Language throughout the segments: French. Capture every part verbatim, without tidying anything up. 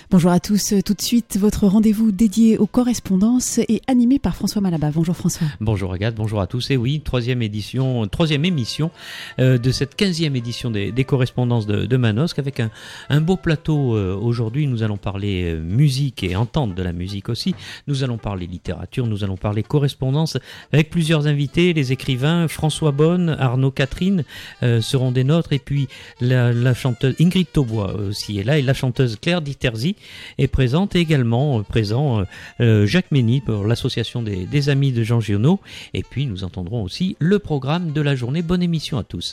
Bonjour à tous, tout de suite votre rendez-vous dédié aux correspondances et animé par François Malabat. Bonjour François. Bonjour Agathe, bonjour à tous. Et oui, troisième édition, troisième émission euh, de cette quinzième édition des, des correspondances de, de Manosque avec un, un beau plateau. Euh, aujourd'hui, nous allons parler euh, musique et entendre de la musique aussi. Nous allons parler littérature, nous allons parler correspondance avec plusieurs invités. Les écrivains François Bonne, Arnaud Catherine euh, seront des nôtres, et puis la, la chanteuse Ingrid Taubois aussi est là, et la chanteuse Claire Diterzi est présente, et également euh, présent euh, Jacques Mény pour l'association des, des amis de Jean Giono. Et puis nous entendrons aussi le programme de la journée. Bonne émission à tous.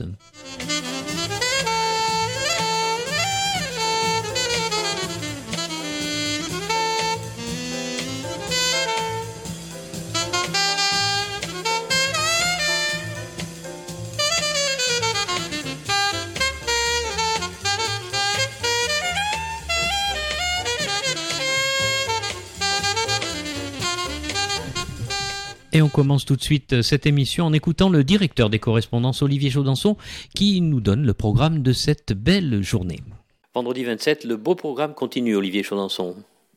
Et on commence tout de suite cette émission en écoutant le directeur des correspondances, Olivier Chaudenson, qui nous donne le programme de cette belle journée. Vendredi vingt-sept, le beau programme continue, Olivier Chaudenson.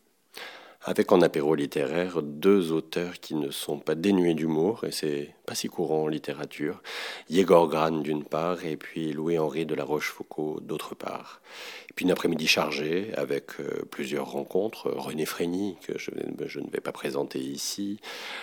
Avec en apéro littéraire deux auteurs qui ne sont pas dénués d'humour, et c'est pas si courant en littérature, Yegor Gran d'une part, et puis Louis-Henri de la Rochefoucauld d'autre part. Et puis une après-midi chargée avec euh, plusieurs rencontres, René Frény, que je, je ne vais pas présenter ici,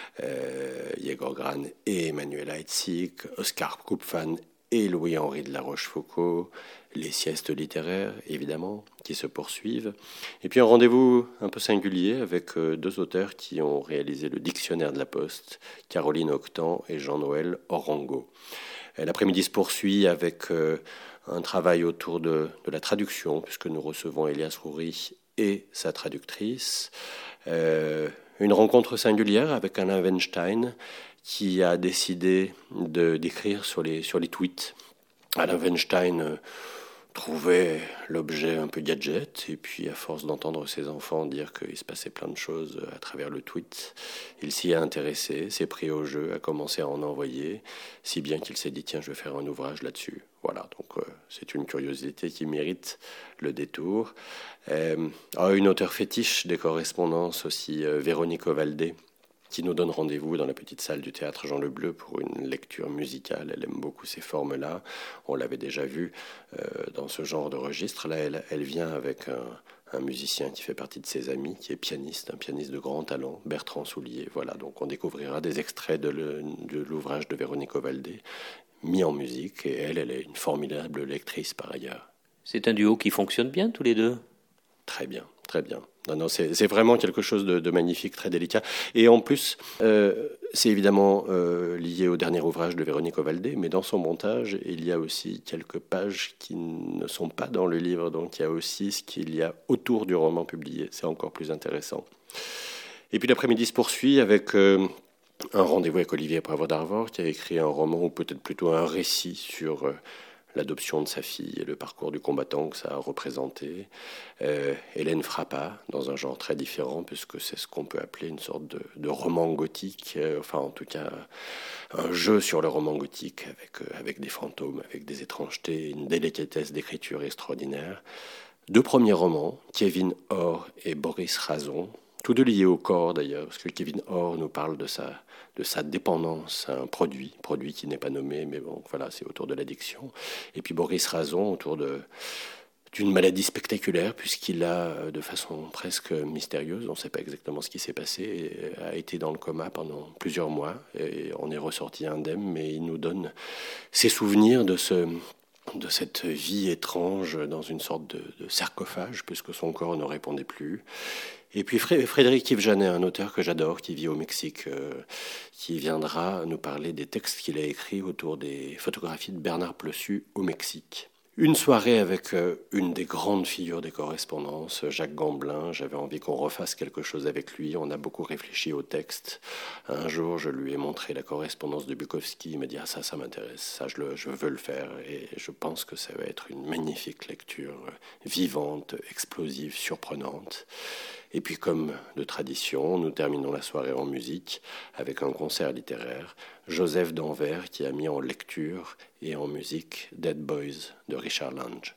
euh, Yegor Gran et Emmanuel Heitzig, Oscar Kupfan et Louis-Henri de la Rochefoucauld, les siestes littéraires, évidemment, qui se poursuivent. Et puis un rendez-vous un peu singulier avec deux auteurs qui ont réalisé le Dictionnaire de la Poste, Caroline Octan et Jean-Noël Orango. L'après-midi se poursuit avec un travail autour de, de la traduction, puisque nous recevons Elias Roury et sa traductrice. Euh, une rencontre singulière avec Alain Weinstein, qui a décidé de, d'écrire sur les, sur les tweets. Alain Weinstein euh, trouvait l'objet un peu gadget, et puis à force d'entendre ses enfants dire qu'il se passait plein de choses à travers le tweet, il s'y est intéressé, s'est pris au jeu, a commencé à en envoyer, si bien qu'il s'est dit tiens, je vais faire un ouvrage là-dessus. Voilà, donc euh, c'est une curiosité qui mérite le détour. Euh, ah, une auteure fétiche des correspondances aussi, euh, Véronique Ovaldé, qui nous donne rendez-vous dans la petite salle du théâtre Jean Le Bleu pour une lecture musicale. Elle aime beaucoup ces formes-là. On l'avait déjà vu euh, dans ce genre de registre. Là, elle, elle vient avec un, un musicien qui fait partie de ses amis, qui est pianiste, un pianiste de grand talent, Bertrand Soulier. Voilà, donc on découvrira des extraits de, le, de l'ouvrage de Véronique Ovaldé, mis en musique. Et elle, elle est une formidable lectrice par ailleurs. C'est un duo qui fonctionne bien, tous les deux ? Très bien, très bien. Non, non, c'est, c'est vraiment quelque chose de, de magnifique, très délicat. Et en plus, euh, c'est évidemment euh, lié au dernier ouvrage de Véronique Ovaldé, mais dans son montage, il y a aussi quelques pages qui ne sont pas dans le livre. Donc il y a aussi ce qu'il y a autour du roman publié. C'est encore plus intéressant. Et puis l'après-midi se poursuit avec euh, un rendez-vous avec Olivier Prévost d'Arvor, qui a écrit un roman, ou peut-être plutôt un récit sur Euh, l'adoption de sa fille et le parcours du combattant que ça a représenté. Euh, Hélène Frappa, dans un genre très différent, puisque c'est ce qu'on peut appeler une sorte de, de roman gothique, euh, enfin en tout cas un jeu sur le roman gothique avec, euh, avec des fantômes, avec des étrangetés, une délicatesse d'écriture extraordinaire. Deux premiers romans, Kevin Orr et Boris Razon, tous deux liés au corps d'ailleurs, parce que Kevin Orr nous parle de sa, de sa dépendance à un produit, produit qui n'est pas nommé, mais bon, voilà, c'est autour de l'addiction. Et puis Boris Razon autour de, d'une maladie spectaculaire, puisqu'il a, de façon presque mystérieuse, on ne sait pas exactement ce qui s'est passé, a été dans le coma pendant plusieurs mois, et on est ressorti indemne, mais il nous donne ses souvenirs de ce... de cette vie étrange dans une sorte de, de sarcophage, puisque son corps ne répondait plus. Et puis Frédéric Yves Janet, un auteur que j'adore, qui vit au Mexique, euh, qui viendra nous parler des textes qu'il a écrits autour des photographies de Bernard Plessus au Mexique. Une soirée avec une des grandes figures des correspondances, Jacques Gamblin. J'avais envie qu'on refasse quelque chose avec lui. On a beaucoup réfléchi au texte. Un jour, je lui ai montré la correspondance de Bukowski. Il m'a dit « Ah, ça, ça m'intéresse. Ça, je, le, je veux le faire. » Et je pense que ça va être une magnifique lecture, vivante, explosive, surprenante. Et puis, comme de tradition, nous terminons la soirée en musique avec un concert littéraire. Joseph d'Anvers qui a mis en lecture et en musique Dead Boys de Richard Lange.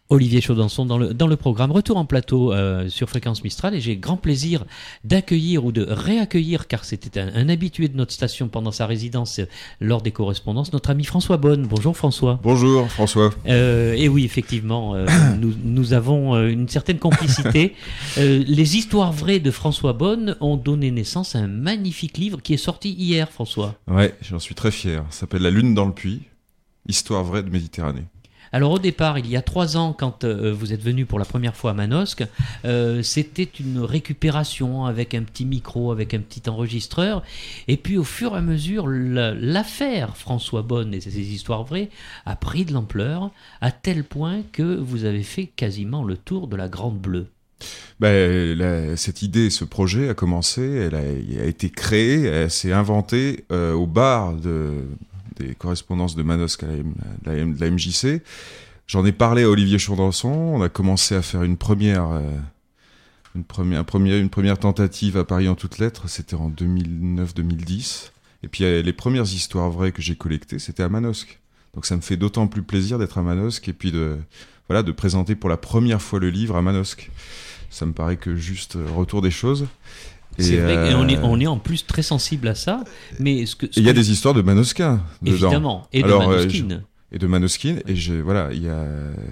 Olivier Chaudançon dans le, dans le programme. Retour en plateau euh, sur Fréquence Mistral et j'ai grand plaisir d'accueillir ou de réaccueillir, car c'était un, un habitué de notre station pendant sa résidence euh, lors des correspondances, notre ami François Bonne. Bonjour François. Bonjour François. Euh, et oui, effectivement, euh, nous, nous avons euh, une certaine complicité. Euh, les histoires vraies de François Bonne ont donné naissance à un magnifique livre qui est sorti hier, François. Ouais, j'en suis très fier. Ça s'appelle La Lune dans le puits, histoire vraie de Méditerranée. Alors au départ, il y a trois ans, quand euh, vous êtes venu pour la première fois à Manosque, euh, c'était une récupération avec un petit micro, avec un petit enregistreur. Et puis au fur et à mesure, la, l'affaire François Bonne et ses histoires vraies a pris de l'ampleur, à tel point que vous avez fait quasiment le tour de la Grande Bleue. Ben, la, cette idée, ce projet a commencé, elle a, elle a été créée, elle s'est inventée euh, au bar de... des correspondances de Manosque à la, M, la, M, la M J C. J'en ai parlé à Olivier Chaudançon. On a commencé à faire une première, euh, une première, première, une première tentative à Paris en toutes lettres. C'était en deux mille neuf deux mille dix. Et puis euh, les premières histoires vraies que j'ai collectées, c'était à Manosque. Donc ça me fait d'autant plus plaisir d'être à Manosque et puis de, voilà, de présenter pour la première fois le livre à Manosque. Ça me paraît que juste retour des choses. C'est et vrai euh... qu'on est, on est en plus très sensible à ça, mais ce que... Il y a des histoires de Manosquins dedans. Évidemment, et de Alors, Manosquines. Euh, je, et de Manosquines, et je, voilà, il y a...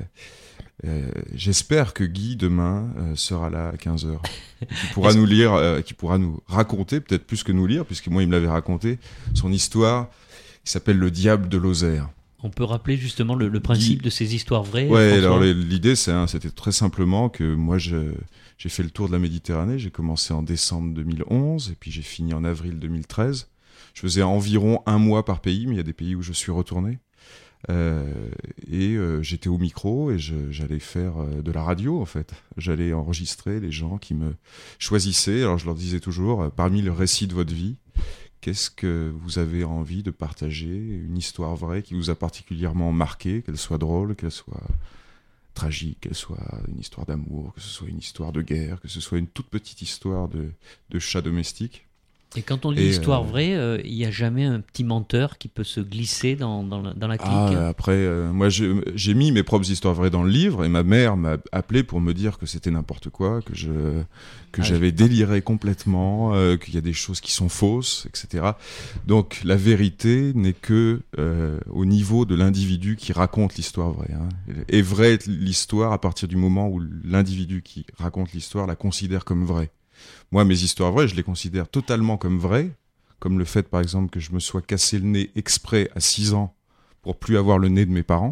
Euh, j'espère que Guy, demain, euh, sera là à quinze heures. Qui pourra nous lire, euh, qui pourra nous raconter, peut-être plus que nous lire, puisque moi, il me l'avait raconté, son histoire, qui s'appelle Le Diable de Lozère. On peut rappeler justement le, le principe Guy... de ces histoires vraies. Ouais, François. alors l'idée, c'est, hein, c'était très simplement que moi, je... J'ai fait le tour de la Méditerranée, j'ai commencé en décembre deux mille onze et puis j'ai fini en avril deux mille treize. Je faisais environ un mois par pays, mais il y a des pays où je suis retourné. Euh, et euh, j'étais au micro et je, j'allais faire euh, de la radio en fait. J'allais enregistrer les gens qui me choisissaient. Alors je leur disais toujours, euh, parmi le récit de votre vie, qu'est-ce que vous avez envie de partager, une histoire vraie qui vous a particulièrement marqué, qu'elle soit drôle, qu'elle soit... tragique, qu'elle soit une histoire d'amour, que ce soit une histoire de guerre, que ce soit une toute petite histoire de, de chat domestique. Et quand on dit et histoire euh, vraie, il euh, n'y a jamais un petit menteur qui peut se glisser dans, dans, la, dans la clique. Ah, après, euh, moi j'ai, j'ai mis mes propres histoires vraies dans le livre et ma mère m'a appelé pour me dire que c'était n'importe quoi, que, je, que ah, j'avais je... déliré complètement, euh, qu'il y a des choses qui sont fausses, et cetera. Donc la vérité n'est que euh, au niveau de l'individu qui raconte l'histoire vraie. Hein. Est vraie l'histoire à partir du moment où l'individu qui raconte l'histoire la considère comme vraie. Moi, mes histoires vraies, je les considère totalement comme vraies, comme le fait, par exemple, que je me sois cassé le nez exprès à six ans pour plus avoir le nez de mes parents.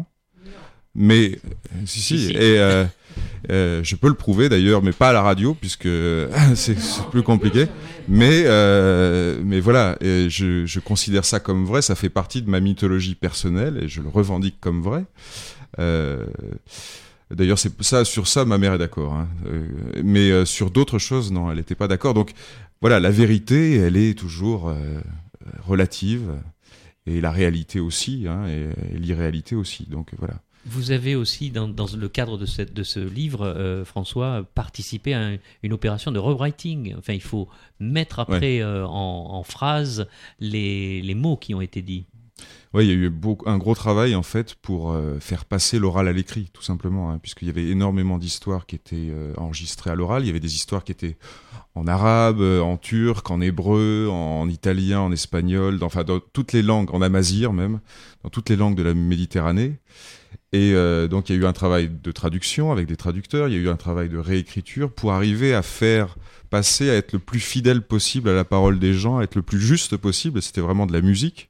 Mais, euh, si, si, si. et euh, euh, je peux le prouver d'ailleurs, mais pas à la radio, puisque euh, c'est, c'est plus compliqué. Mais, euh, mais voilà, et je, je considère ça comme vrai, ça fait partie de ma mythologie personnelle, et je le revendique comme vrai. Euh... D'ailleurs, c'est ça, sur ça, ma mère est d'accord. Hein. Euh, mais euh, sur d'autres choses, non, elle n'était pas d'accord. Donc, voilà, la vérité, elle est toujours euh, relative, et la réalité aussi, hein, et, et l'irréalité aussi. Donc, voilà. Vous avez aussi, dans, dans le cadre de, cette, de ce livre, euh, François, participé à un, une opération de rewriting. Enfin, il faut mettre après ouais. euh, en, en phrases les, les mots qui ont été dits. Oui, il y a eu beaucoup, un gros travail en fait pour euh, faire passer l'oral à l'écrit, tout simplement, hein, puisqu'il y avait énormément d'histoires qui étaient euh, enregistrées à l'oral. Il y avait des histoires qui étaient en arabe, en turc, en hébreu, en, en italien, en espagnol, dans, enfin dans toutes les langues, en amazigh même, dans toutes les langues de la Méditerranée. Et euh, donc il y a eu un travail de traduction avec des traducteurs, il y a eu un travail de réécriture pour arriver à faire passer, à être le plus fidèle possible à la parole des gens, à être le plus juste possible. C'était vraiment de la musique.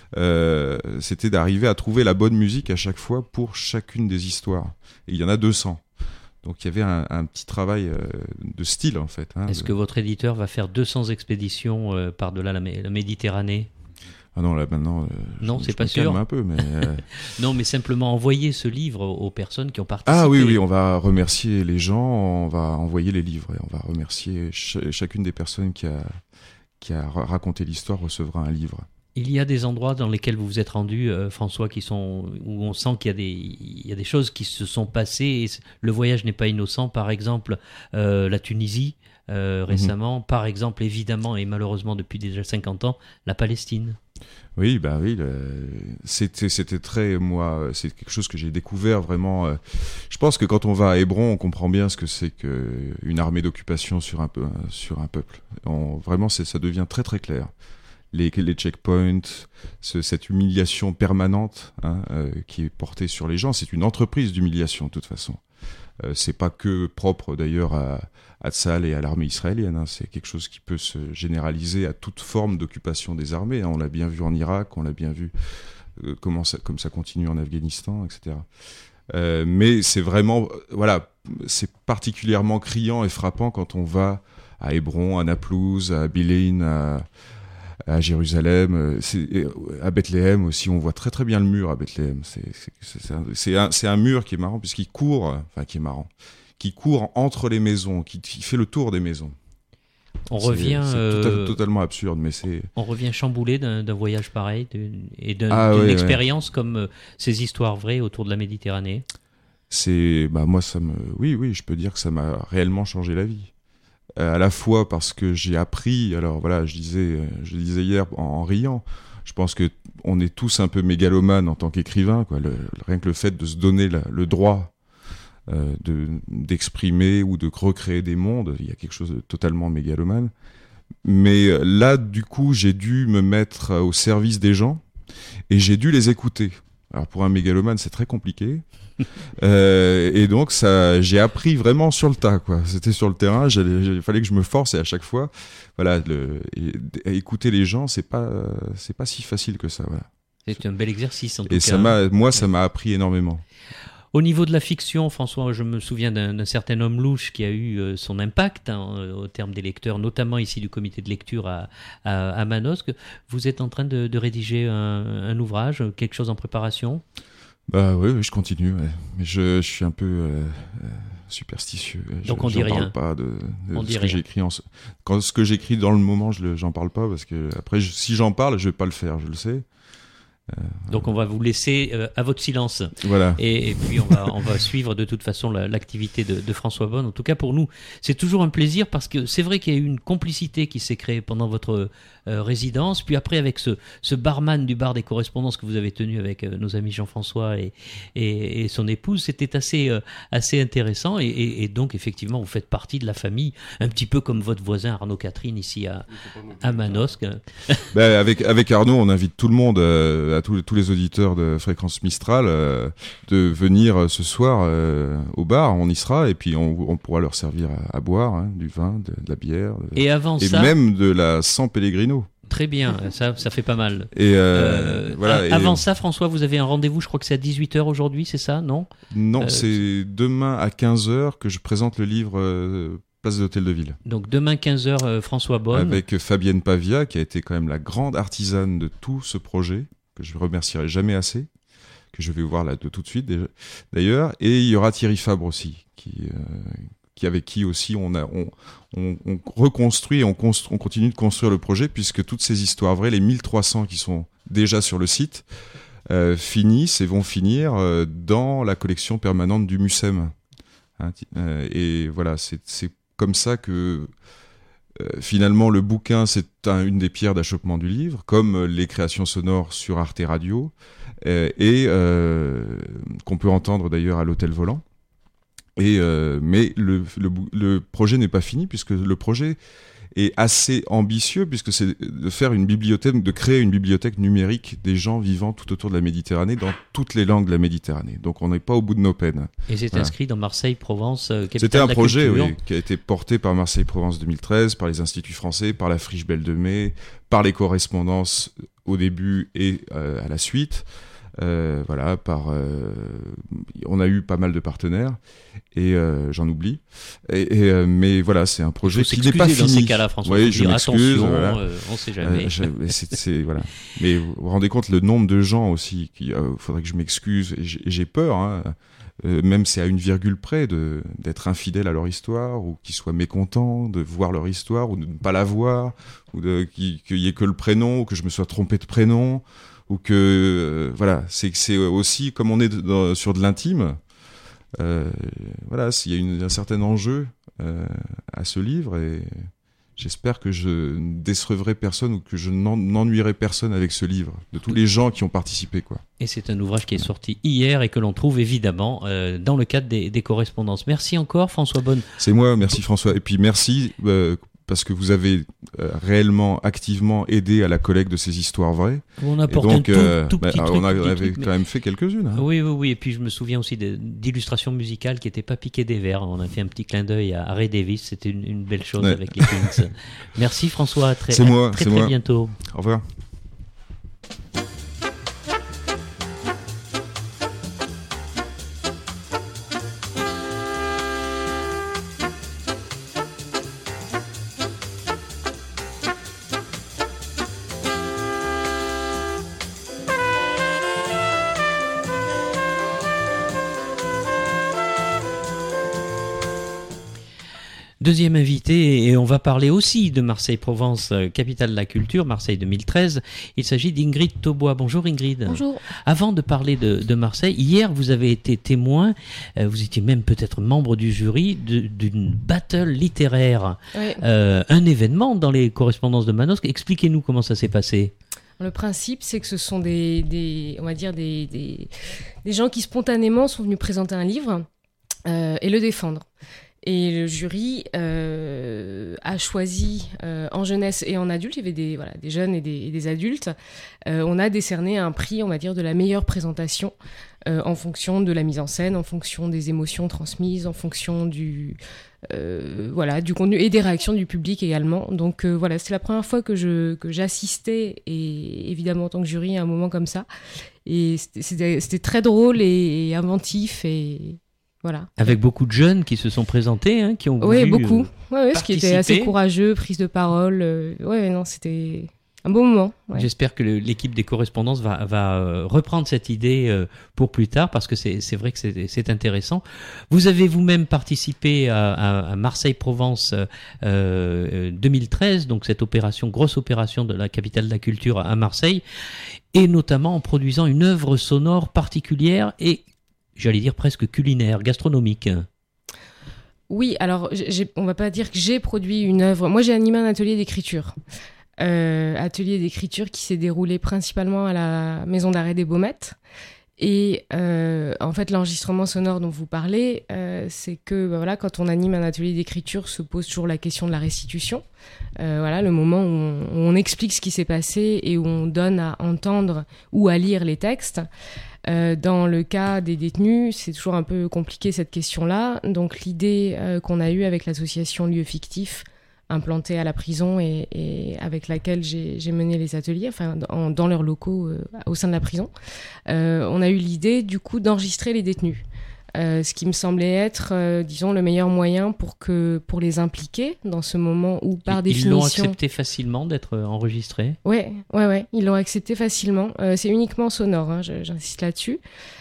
Euh, c'était d'arriver à trouver la bonne musique à chaque fois pour chacune des histoires. Et il y en a deux cents. Donc il y avait un, un petit travail euh, de style en fait. Hein, Est-ce de... que votre éditeur va faire deux cents expéditions euh, par-delà la, la Méditerranée ? Ah non, là maintenant, euh, non, je, c'est je pas me sûr. calme un peu, mais euh... non, mais simplement envoyer ce livre aux personnes qui ont participé. Ah oui, oui, on va remercier les gens, on va envoyer les livres et on va remercier ch- chacune des personnes qui a qui a raconté l'histoire recevra un livre. Il y a des endroits dans lesquels vous vous êtes rendu, euh, François, qui sont où on sent qu'il y a des il y a des choses qui se sont passées. Et le voyage n'est pas innocent. Par exemple, euh, la Tunisie euh, récemment. Mm-hmm. Par exemple, évidemment et malheureusement depuis déjà cinquante ans, la Palestine. Oui, bah oui, le... c'était c'était très moi, c'est quelque chose que j'ai découvert vraiment. Euh... Je pense que quand on va à Hébron, on comprend bien ce que c'est qu'une armée d'occupation sur un peu sur un peuple. On... Vraiment, c'est ça devient très très clair. Les, les checkpoints, ce, cette humiliation permanente hein, euh, qui est portée sur les gens, c'est une entreprise d'humiliation de toute façon. Euh, c'est pas que propre d'ailleurs à, à Tzahal et à l'armée israélienne, hein, c'est quelque chose qui peut se généraliser à toute forme d'occupation des armées. Hein, on l'a bien vu en Irak, on l'a bien vu euh, comment ça, comme ça continue en Afghanistan, et cetera. Euh, mais c'est vraiment, voilà, c'est particulièrement criant et frappant quand on va à Hébron, à Naplouse, à Bil'in, à à Jérusalem, c'est, à Bethléem aussi, on voit très très bien le mur à Bethléem. C'est, c'est, c'est, un, c'est, un, c'est un mur qui est marrant puisqu'il court, enfin qui est marrant, qui court entre les maisons, qui, qui fait le tour des maisons. On c'est, revient, c'est euh, total, totalement absurde, mais c'est. On revient chamboulé d'un, d'un voyage pareil d'une, et d'un, ah, d'une ouais, expérience ouais. comme euh, ces histoires vraies autour de la Méditerranée. C'est, bah moi ça me, oui oui, je peux dire que ça m'a réellement changé la vie. À la fois parce que j'ai appris, alors voilà, je disais, je disais hier en, en riant, je pense que on est tous un peu mégalomanes en tant qu'écrivains, quoi. Le, rien que le fait de se donner la, le droit euh, de, d'exprimer ou de recréer des mondes, il y a quelque chose de totalement mégalomane. Mais là, du coup, j'ai dû me mettre au service des gens et j'ai dû les écouter. Alors pour un mégalomane, c'est très compliqué. euh, et donc ça, j'ai appris vraiment sur le tas, quoi. C'était sur le terrain, il fallait que je me force et à chaque fois, voilà, le, et, et écouter les gens, c'est pas, c'est pas si facile que ça, voilà. C'est un bel exercice en tout et cas. ça m'a, moi, ça m'a appris énormément. Au niveau de la fiction, François, je me souviens d'un, d'un certain homme louche qui a eu euh, son impact hein, au terme des lecteurs, notamment ici du comité de lecture à, à, à Manosque. Vous êtes en train de, de rédiger un, un ouvrage, quelque chose en préparation ? Bah oui, oui, je continue, ouais. Mais je, je suis un peu euh, euh, superstitieux. Donc je, on dit j'en rien. parle pas de, de, on de dit ce rien. que j'écris. En, quand ce que j'écris dans le moment, je le, j'en parle pas parce que après, je, si j'en parle, je vais pas le faire, je le sais. Euh, Donc on va vous laisser euh, à votre silence. Voilà. Et, et puis on va on va suivre de toute façon la, l'activité de, de François Bonne. En tout cas pour nous, c'est toujours un plaisir parce que c'est vrai qu'il y a eu une complicité qui s'est créée pendant votre euh, résidence. Puis après avec ce ce barman du bar des correspondances que vous avez tenu avec euh, nos amis Jean-François et et, et son épouse, c'était assez euh, assez intéressant. Et, et, et donc effectivement vous faites partie de la famille, un petit peu comme votre voisin Arnaud Catherine ici à à Manosque. Ben, avec avec Arnaud, on invite tout le monde. Euh, à tous les, tous les auditeurs de Fréquence Mistral euh, de venir ce soir euh, au bar, on y sera et puis on, on pourra leur servir à, à boire hein, du vin, de, de la bière de, et avant et ça, même de la San Pellegrino. Très bien, ça, ça fait pas mal. Et euh, euh, voilà. Et avant et... ça, François, vous avez un rendez-vous, je crois que c'est à dix-huit heures aujourd'hui, c'est ça, non ? Non, euh, c'est demain à quinze heures que je présente le livre euh, Place de l'Hôtel de Ville. Donc demain quinze heures, euh, François Bonne. Avec Fabienne Pavia, qui a été quand même la grande artisane de tout ce projet, que je remercierai jamais assez, que je vais voir là de tout de suite déjà, d'ailleurs. Et il y aura Thierry Fabre aussi, qui, euh, qui avec qui aussi on a on, on, on reconstruit et on, constru- on continue de construire le projet, puisque toutes ces histoires vraies, les mille trois cents qui sont déjà sur le site, euh, finissent et vont finir euh, dans la collection permanente du Mucem. Hein, euh, et voilà, c'est, c'est comme ça que Euh, finalement, le bouquin, c'est un, une des pierres d'achoppement du livre, comme euh, les créations sonores sur Arte Radio, euh, et euh, qu'on peut entendre d'ailleurs à l'Hôtel Volant. Et, euh, mais le, le, le projet n'est pas fini, puisque le projet est assez ambitieux, puisque c'est de faire une bibliothèque, de créer une bibliothèque numérique des gens vivant tout autour de la Méditerranée, dans toutes les langues de la Méditerranée. Donc on n'est pas au bout de nos peines. Et c'est voilà. inscrit dans Marseille, Provence, euh, capitale C'était un de la projet culture. Oui, qui a été porté par Marseille Provence deux mille treize, par les instituts français, par la Friche Belle de Mai, par les correspondances au début et euh, à la suite. Euh, voilà, par, euh, on a eu pas mal de partenaires et euh, j'en oublie. Et, et, euh, mais voilà, c'est un projet qui n'est pas fini. Dans ces cas-là, François, oui, je m'excuse. Voilà. Euh, on sait jamais. Euh, c'est, c'est, voilà. Mais vous vous rendez compte le nombre de gens aussi qui, euh, faudrait que je m'excuse et j'ai, et j'ai peur. Hein. Euh, même c'est à une virgule près de d'être infidèle à leur histoire ou qu'ils soient mécontents de voir leur histoire ou de ne pas la voir ou de qu'il, qu'il y ait que le prénom ou que je me sois trompé de prénom. Ou que euh, voilà, c'est que c'est aussi comme on est dans, sur de l'intime. Euh, voilà, il y a une, un certain enjeu euh, à ce livre et j'espère que je ne décevrai personne ou que je n'ennuierai personne avec ce livre, de tous les gens qui ont participé, quoi. Et c'est un ouvrage qui est sorti hier et que l'on trouve évidemment euh, dans le cadre des, des correspondances. Merci encore François Bonne. C'est moi, merci François. Et puis merci euh, parce que vous avez euh, réellement, activement aidé à la collecte de ces histoires vraies. On apporte donc, un tout, euh, tout bah, petit truc. On avait truc, quand mais... même fait quelques-unes. Hein. Oui, oui, oui. Et puis je me souviens aussi de, d'illustrations musicales qui n'étaient pas piquées des vers. On a fait un petit clin d'œil à Ray Davis. C'était une, une belle chose ouais. avec les Kings. Merci François. Très, c'est moi, très, c'est très moi. bientôt. Au revoir. Deuxième invité, et on va parler aussi de Marseille-Provence, capitale de la culture, Marseille deux mille treize. Il s'agit d'Ingrid Taubois. Bonjour Ingrid. Bonjour. Avant de parler de, de Marseille, hier vous avez été témoin, euh, vous étiez même peut-être membre du jury de, d'une battle littéraire, oui. euh, un événement dans les correspondances de Manosque. Expliquez-nous comment ça s'est passé. Le principe, c'est que ce sont des, des on va dire des, des, des gens qui spontanément sont venus présenter un livre euh, et le défendre. Et le jury euh, a choisi euh, en jeunesse et en adulte, il y avait des, voilà, des jeunes et des, et des adultes, euh, on a décerné un prix, on va dire, de la meilleure présentation euh, en fonction de la mise en scène, en fonction des émotions transmises, en fonction du, euh, voilà, du contenu et des réactions du public également. Donc euh, voilà, c'est la première fois que, je, que j'assistais, et évidemment en tant que jury, à un moment comme ça. Et c'était, c'était, c'était très drôle et, et inventif et... Voilà. Avec beaucoup de jeunes qui se sont présentés, hein, qui ont voulu. Oui, beaucoup. Euh, ouais, ouais, ce qui était assez courageux, prise de parole. Euh, ouais, non, c'était un beau moment. Ouais. J'espère que le, l'équipe des correspondances va, va euh, reprendre cette idée euh, pour plus tard, parce que c'est, c'est vrai que c'est, c'est intéressant. Vous avez vous-même participé à, à, à Marseille-Provence euh, deux mille treize, donc cette opération, grosse opération de la capitale de la culture à Marseille, et notamment en produisant une œuvre sonore particulière et j'allais dire presque culinaire, gastronomique. Oui, alors j'ai, on va pas dire que j'ai produit une œuvre. Moi, j'ai animé un atelier d'écriture. Euh, atelier d'écriture qui s'est déroulé principalement à la Maison d'arrêt des Baumettes. Et euh, en fait, l'enregistrement sonore dont vous parlez, euh, c'est que bah, voilà, quand on anime un atelier d'écriture, se pose toujours la question de la restitution. Euh, voilà, le moment où on, où on explique ce qui s'est passé et où on donne à entendre ou à lire les textes. Euh, dans le cas des détenus, c'est toujours un peu compliqué cette question-là. Donc l'idée euh, qu'on a eue avec l'association Lieux Fictifs, implantée à la prison et, et avec laquelle j'ai, j'ai mené les ateliers, enfin dans, dans leurs locaux euh, au sein de la prison, euh, on a eu l'idée du coup d'enregistrer les détenus. Euh, ce qui me semblait être, euh, disons, le meilleur moyen pour, que, pour les impliquer dans ce moment où, par ils, définition... Ils l'ont accepté facilement d'être enregistrés ? Ouais, ouais, ouais, ils l'ont accepté facilement. Euh, c'est uniquement sonore, hein, j'insiste là-dessus.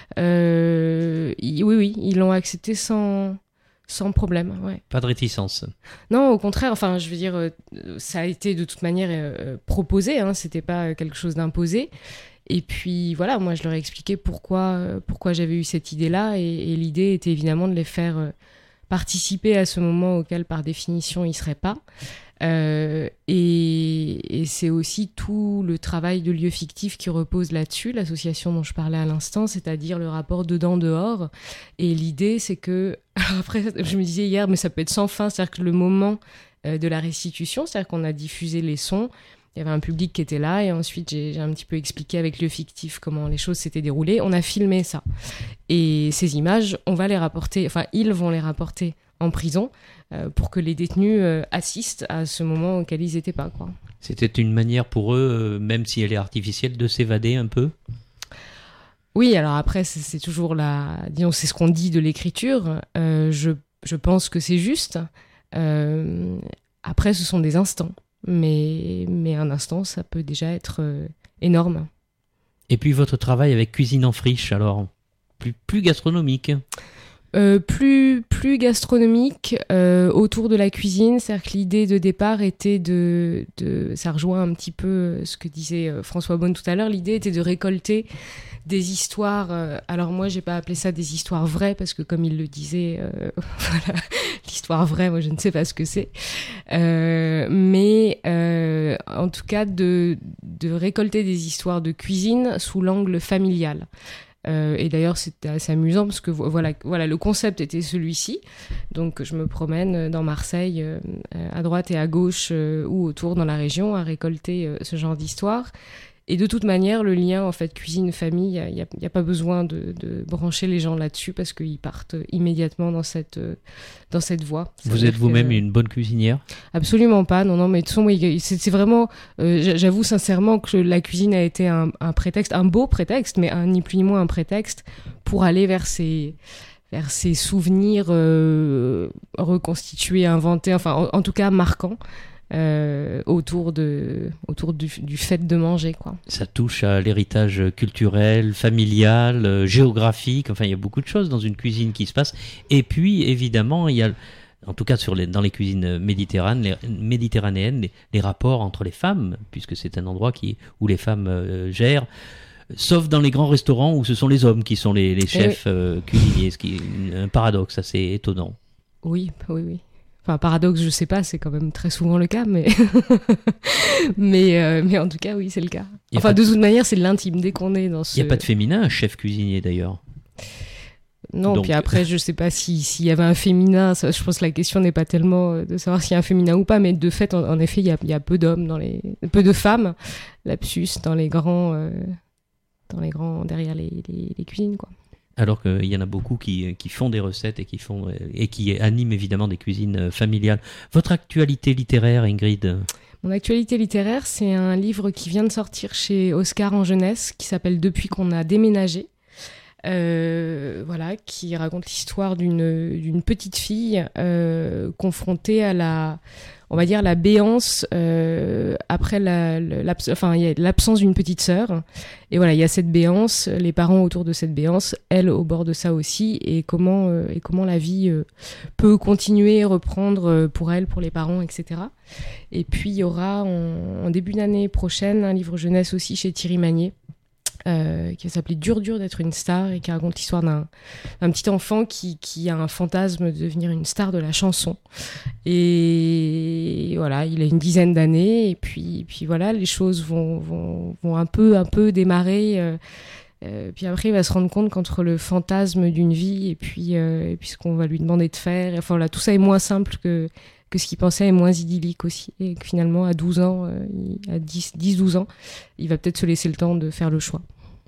Euh, oui, oui, ils l'ont accepté sans... Sans problème, ouais. Pas de réticence. Non, au contraire, enfin, je veux dire, euh, ça a été de toute manière euh, proposé, hein, c'était pas quelque chose d'imposé. Et puis voilà, moi je leur ai expliqué pourquoi, euh, pourquoi j'avais eu cette idée-là, et, et l'idée était évidemment de les faire euh, participer à ce moment auquel, par définition, ils ne seraient pas. Euh, et, et c'est aussi tout le travail de Lieux Fictifs qui repose là-dessus, l'association dont je parlais à l'instant, c'est-à-dire le rapport dedans-dehors. Et l'idée, c'est que, après, je me disais hier, mais ça peut être sans fin, c'est-à-dire que le moment euh, de la restitution, c'est-à-dire qu'on a diffusé les sons, il y avait un public qui était là, et ensuite j'ai, j'ai un petit peu expliqué avec Lieux Fictifs comment les choses s'étaient déroulées. On a filmé ça. Et ces images, on va les rapporter, enfin, ils vont les rapporter en prison, euh, pour que les détenus euh, assistent à ce moment auquel ils n'étaient pas, quoi. C'était une manière pour eux, euh, même si elle est artificielle, de s'évader un peu ? Oui, alors après, c'est, c'est toujours la... Disons, c'est ce qu'on dit de l'écriture. Euh, je, je pense que c'est juste. Euh, après, ce sont des instants. Mais, mais un instant, ça peut déjà être euh, énorme. Et puis votre travail avec Cuisine en friche, alors, plus, plus gastronomique ? Euh, plus plus gastronomique, euh, autour de la cuisine. C'est-à-dire que l'idée de départ était de, de ça rejoint un petit peu ce que disait euh, François Beaune tout à l'heure. L'idée était de récolter des histoires. Euh, alors moi, j'ai pas appelé ça des histoires vraies parce que comme il le disait, euh, voilà, l'histoire vraie, moi je ne sais pas ce que c'est. Euh, mais euh, en tout cas de de récolter des histoires de cuisine sous l'angle familial. Euh, et d'ailleurs, c'était assez amusant parce que voilà, voilà, le concept était celui-ci. Donc, je me promène dans Marseille, euh, à droite et à gauche, euh, ou autour dans la région, à récolter euh, ce genre d'histoire. Et de toute manière, le lien, en fait, cuisine-famille, il n'y a, a, a pas besoin de, de brancher les gens là-dessus parce qu'ils partent immédiatement dans cette, euh, dans cette voie. Vous êtes vous-même que... une bonne cuisinière ? Absolument pas, non, non, mais de toute façon, c'est, c'est vraiment, euh, j'avoue sincèrement que la cuisine a été un, un prétexte, un beau prétexte, mais un, ni plus ni moins un prétexte pour aller vers ces... vers ces souvenirs euh, reconstitués, inventés, enfin, en, en tout cas marquants. Euh, autour de autour du, du fait de manger, quoi. Ça touche à l'héritage culturel, familial, euh, géographique. Enfin, il y a beaucoup de choses dans une cuisine qui se passe. Et puis, évidemment, il y a, en tout cas sur les, dans les cuisines méditerranéennes, les, méditerranéennes, les, les rapports entre les femmes, puisque c'est un endroit qui où les femmes euh, gèrent. Sauf dans les grands restaurants où ce sont les hommes qui sont les, les chefs oui. euh, cuisiniers, ce qui est un paradoxe assez étonnant. Oui, oui, oui. Enfin, paradoxe, je sais pas, c'est quand même très souvent le cas, mais mais, euh, mais en tout cas, oui, c'est le cas. Enfin, de toute de... manière, c'est de l'intime, dès qu'on est dans ce... Il n'y a pas de féminin, un chef cuisinier, d'ailleurs. Non, donc... puis après, je sais pas si, s'il y avait un féminin, ça, je pense que la question n'est pas tellement de savoir s'il y a un féminin ou pas, mais de fait, en, en effet, il y a, il y a peu d'hommes dans les... peu de femmes, lapsus, dans les grands... Euh, dans les grands... derrière les, les, les cuisines, quoi. Alors qu'il y en a beaucoup qui, qui font des recettes et qui, font, et qui animent évidemment des cuisines familiales. Votre actualité littéraire, Ingrid ? Mon actualité littéraire, c'est un livre qui vient de sortir chez Oscar en jeunesse, qui s'appelle « Depuis qu'on a déménagé ». Euh, voilà, qui raconte l'histoire d'une, d'une petite fille euh, confrontée à la... on va dire la béance euh, après la, l'abs- enfin, il y a l'absence d'une petite sœur. Et voilà, il y a cette béance, les parents autour de cette béance, elle au bord de ça aussi, et comment, euh, et comment la vie euh, peut continuer, reprendre euh, pour elle, pour les parents, et cetera. Et puis il y aura en, en début d'année prochaine un livre jeunesse aussi chez Thierry Magnier, Euh, qui va s'appeler Dur dur d'être une star et qui raconte l'histoire d'un, d'un petit enfant qui, qui a un fantasme de devenir une star de la chanson. Et voilà, il a une dizaine d'années et puis, puis voilà, les choses vont, vont, vont un peu, un peu démarrer. Euh, euh, puis après, il va se rendre compte qu'entre le fantasme d'une vie et puis, euh, et puis ce qu'on va lui demander de faire, enfin voilà, tout ça est moins simple que que ce qu'il pensait est moins idyllique aussi, et que finalement à douze ans, euh, à dix douze ans, il va peut-être se laisser le temps de faire le choix.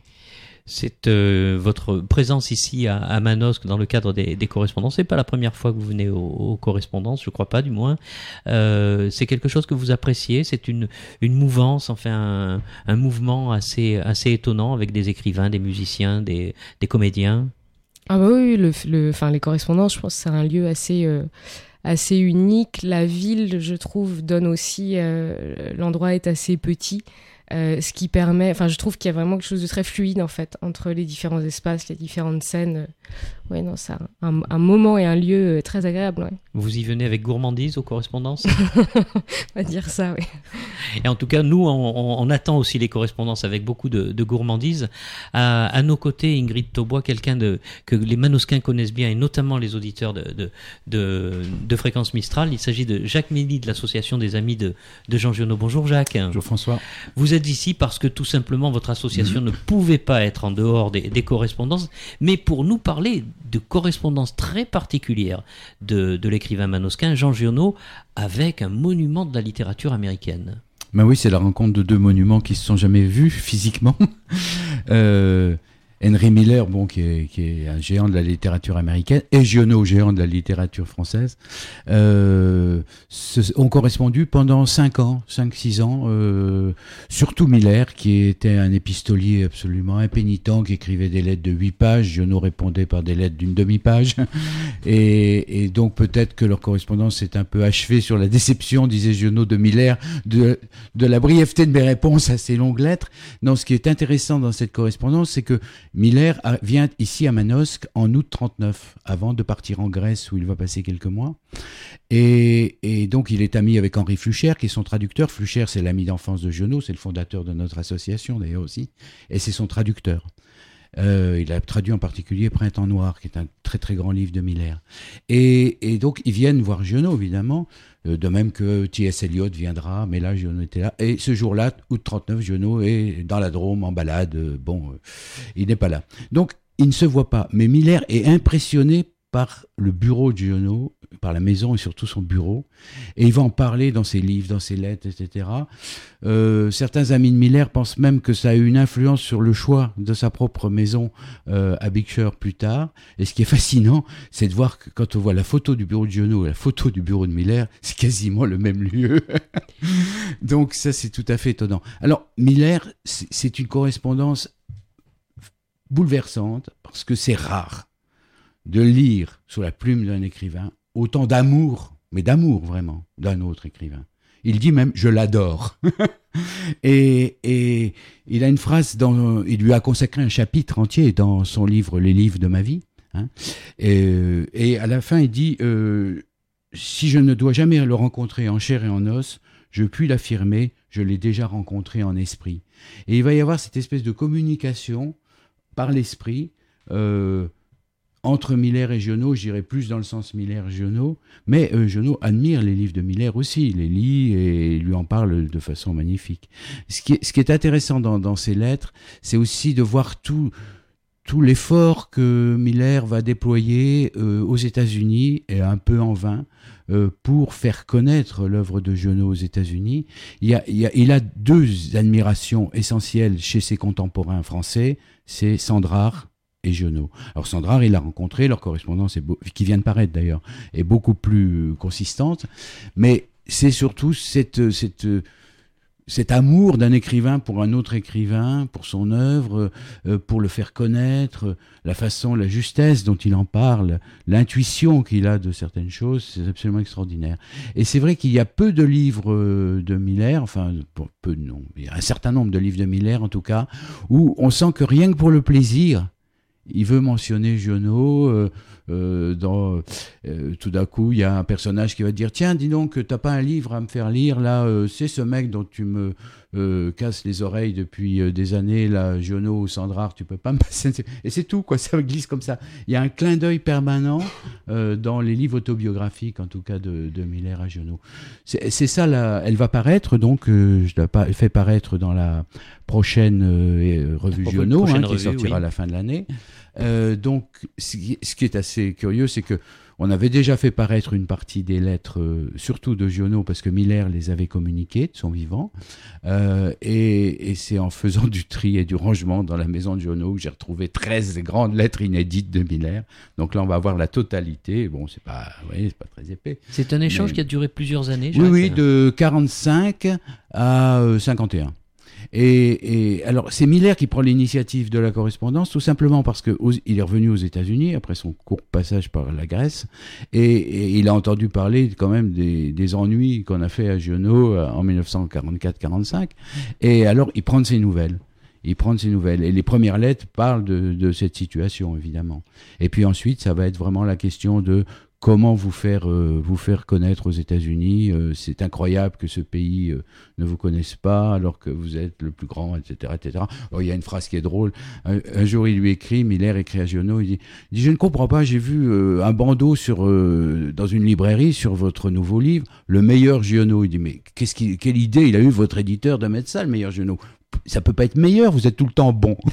C'est euh, votre présence ici à, à Manosque dans le cadre des, des correspondances. C'est pas la première fois que vous venez aux, aux correspondances, je crois pas du moins. Euh, c'est quelque chose que vous appréciez. C'est une une mouvance, enfin un, un mouvement assez assez étonnant avec des écrivains, des musiciens, des des comédiens. Ah bah oui, le le, enfin les correspondances, je pense que c'est un lieu assez euh, assez unique. La ville, je trouve, donne aussi... Euh, l'endroit est assez petit, euh, ce qui permet... Enfin, je trouve qu'il y a vraiment quelque chose de très fluide, en fait, entre les différents espaces, les différentes scènes. Ouais, non, c'est un, un moment et un lieu très agréable, ouais. Vous y venez avec gourmandise aux correspondances ? On va dire ça, oui. Et en tout cas, nous, on, on, on attend aussi les correspondances avec beaucoup de, de gourmandise. À, à nos côtés, Ingrid Taubois, quelqu'un de, que les Manosquins connaissent bien, et notamment les auditeurs de, de, de, de Fréquence Mistral. Il s'agit de Jacques Mély de l'association des Amis de, de Jean Giono. Bonjour Jacques. Bonjour François. Vous êtes ici parce que tout simplement votre association mmh. ne pouvait pas être en dehors des, des correspondances, mais pour nous parler de correspondances très particulières de, de l'écrivain manosquin Jean Giono avec un monument de la littérature américaine. Ben oui, c'est la rencontre de deux monuments qui se sont jamais vus physiquement. euh, Henry Miller, bon, qui est, qui est un géant de la littérature américaine, et Giono, géant de la littérature française, euh, se, ont correspondu pendant cinq ans, cinq, six ans, euh, surtout Miller, qui était un épistolier absolument impénitent, qui écrivait des lettres de huit pages, Giono répondait par des lettres d'une demi-page, et, et donc peut-être que leur correspondance s'est un peu achevée sur la déception, disait Giono, de Miller, de, de la brièveté de mes réponses à ces longues lettres. Non, ce qui est intéressant dans cette correspondance, c'est que Miller a, vient ici à Manosque en août trente-neuf, avant de partir en Grèce où il va passer quelques mois. Et, et donc il est ami avec Henri Flucher, qui est son traducteur. Flucher, c'est l'ami d'enfance de Giono, c'est le fondateur de notre association d'ailleurs aussi, et c'est son traducteur. Euh, il a traduit en particulier Printemps Noir, qui est un très très grand livre de Miller. Et, et donc ils viennent voir Giono, évidemment, euh, de même que T S Eliot viendra, mais là Giono était là. Et ce jour-là, août trente-neuf, Giono est dans la Drôme, en balade, euh, bon, euh, il n'est pas là. Donc il ne se voit pas, mais Miller est impressionné par le bureau de Giono, par la maison et surtout son bureau, et il va en parler dans ses livres, dans ses lettres, et cetera. Euh, certains amis de Miller pensent même que ça a eu une influence sur le choix de sa propre maison euh, à Bixschor plus tard. Et ce qui est fascinant, c'est de voir que quand on voit la photo du bureau de Giono et la photo du bureau de Miller, c'est quasiment le même lieu. Donc ça, c'est tout à fait étonnant. Alors, Miller, c'est, c'est une correspondance bouleversante parce que c'est rare de lire sous la plume d'un écrivain autant d'amour, mais d'amour vraiment, d'un autre écrivain. Il dit même « je l'adore ». et, et il a une phrase, dans, il lui a consacré un chapitre entier dans son livre « Les livres de ma vie hein, ». Et, et à la fin, il dit euh, « si je ne dois jamais le rencontrer en chair et en os, je puis l'affirmer, je l'ai déjà rencontré en esprit ». Et il va y avoir cette espèce de communication par l'esprit, euh, entre Miller et Giono, je dirais plus dans le sens Miller-Giono, mais euh, Giono admire les livres de Miller aussi, il les lit et lui en parle de façon magnifique. Ce qui est, ce qui est intéressant dans, dans ces lettres, c'est aussi de voir tout, tout l'effort que Miller va déployer euh, aux États-Unis, et un peu en vain, euh, pour faire connaître l'œuvre de Giono aux États-Unis. Il, y a, il, y a, il a deux admirations essentielles chez ses contemporains français, c'est Sandrard et Giono. Alors Sandrard, il l'a rencontré, leur correspondance, est beau, qui vient de paraître d'ailleurs, est beaucoup plus consistante, mais c'est surtout cette, cette, cet amour d'un écrivain pour un autre écrivain, pour son œuvre, euh, pour le faire connaître, la façon, la justesse dont il en parle, l'intuition qu'il a de certaines choses, c'est absolument extraordinaire. Et c'est vrai qu'il y a peu de livres de Miller, enfin, peu de non, il y a un certain nombre de livres de Miller en tout cas, où on sent que rien que pour le plaisir, il veut mentionner Giono, euh, euh, dans, euh, tout d'un coup, il y a un personnage qui va dire « Tiens, dis donc, t'as pas un livre à me faire lire, là, euh, c'est ce mec dont tu me euh, casses les oreilles depuis euh, des années, là, Giono ou Sandrard, tu peux pas me passer... » Et c'est tout, quoi, ça glisse comme ça. Il y a un clin d'œil permanent euh, dans les livres autobiographiques, en tout cas, de, de Miller à Giono. C'est, c'est ça, là, elle va paraître, donc, euh, je l'ai fait paraître dans la prochaine euh, revue Giono, hein, qui sortira oui. à la fin de l'année. Euh, donc, ce qui est assez curieux, c'est que on avait déjà fait paraître une partie des lettres, euh, surtout de Giono, parce que Miller les avait communiquées de son vivant. Euh, et, et c'est en faisant du tri et du rangement dans la maison de Giono que j'ai retrouvé treize grandes lettres inédites de Miller. Donc là, on va avoir la totalité. Bon, c'est pas, oui, c'est pas très épais. C'est un échange mais... qui a duré plusieurs années. Oui, oui, de quarante-cinq à euh, cinquante et un. Et, et alors, c'est Miller qui prend l'initiative de la correspondance, tout simplement parce que aux, il est revenu aux États-Unis après son court passage par la Grèce, et, et il a entendu parler quand même des, des ennuis qu'on a fait à Giono en dix-neuf cent quarante-quatre quarante-cinq. Et alors, il prend de ses nouvelles. Il prend de ses nouvelles. Et les premières lettres parlent de, de cette situation, évidemment. Et puis ensuite, ça va être vraiment la question de comment vous faire, euh, vous faire connaître aux États-Unis. Euh, c'est incroyable que ce pays euh, ne vous connaisse pas alors que vous êtes le plus grand, et cetera, et cetera. Alors, il y a une phrase qui est drôle. Un, un jour, il lui écrit, Miller écrit à Giono, il dit, il dit « Je ne comprends pas, j'ai vu euh, un bandeau sur, euh, dans une librairie sur votre nouveau livre, le meilleur Giono. » Il dit « Mais qu'est-ce qui, quelle idée il a eu votre éditeur de mettre ça, le meilleur Giono ?» Ça peut pas être meilleur, vous êtes tout le temps bon.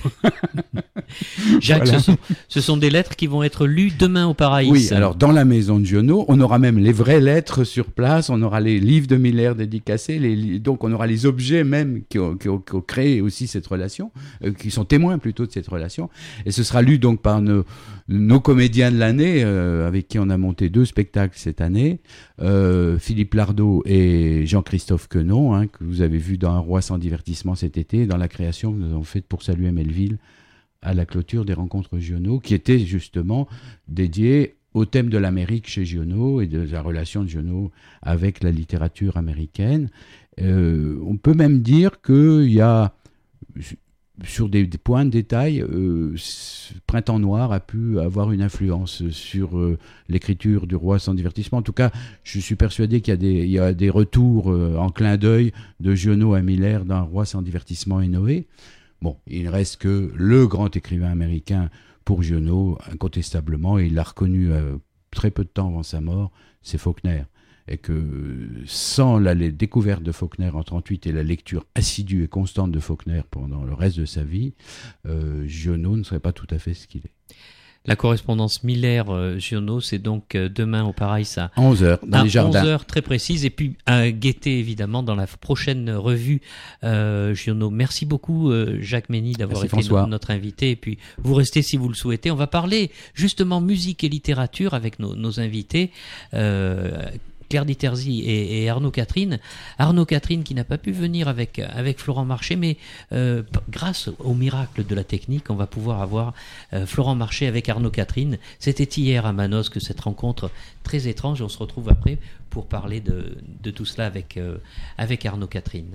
Jacques, voilà. ce, sont, ce sont des lettres qui vont être lues demain au Paraïs. Oui, alors dans la maison de Giono, on aura même les vraies lettres sur place, on aura les livres de Miller dédicacés, les, donc on aura les objets même qui ont, qui ont, qui ont créé aussi cette relation, euh, qui sont témoins plutôt de cette relation. Et ce sera lu donc par nos, nos comédiens de l'année, euh, avec qui on a monté deux spectacles cette année, euh, Philippe Lardot et Jean-Christophe Quenon, hein, que vous avez vu dans Un roi sans divertissement cet été, dans la création que nous avons faite pour saluer Melville à la clôture des rencontres Giono, qui était justement dédiée au thème de l'Amérique chez Giono et de la relation de Giono avec la littérature américaine. Euh, on peut même dire qu'il y a sur des, des points de détail, euh, Printemps Noir a pu avoir une influence sur euh, l'écriture du Roi sans divertissement. En tout cas, je suis persuadé qu'il y a des, il y a des retours euh, en clin d'œil de Giono à Miller dans Roi sans divertissement et Noé. Bon, il ne reste que le grand écrivain américain pour Giono, incontestablement, et il l'a reconnu euh, très peu de temps avant sa mort, c'est Faulkner. Et que sans la découverte de Faulkner en trente-huit et la lecture assidue et constante de Faulkner pendant le reste de sa vie, euh, Giono ne serait pas tout à fait ce qu'il est. La correspondance Miller-Giono, c'est donc euh, demain au Pareil, ça onze heures, dans à les jardins. onze heures très précise, et puis à guetter évidemment dans la prochaine revue euh, Giono. Merci beaucoup euh, Jacques Mény d'avoir Merci, été no- notre invité, et puis vous restez si vous le souhaitez. On va parler justement musique et littérature avec nos, nos invités. Euh, Claire Diterzi et, et Arnaud Catherine. Arnaud Catherine qui n'a pas pu venir avec, avec Florent Marché, mais euh, p- grâce au miracle de la technique, on va pouvoir avoir euh, Florent Marché avec Arnaud Catherine. C'était hier à Manosque, cette rencontre très étrange. On se retrouve après pour parler de, de tout cela avec, euh, avec Arnaud Catherine.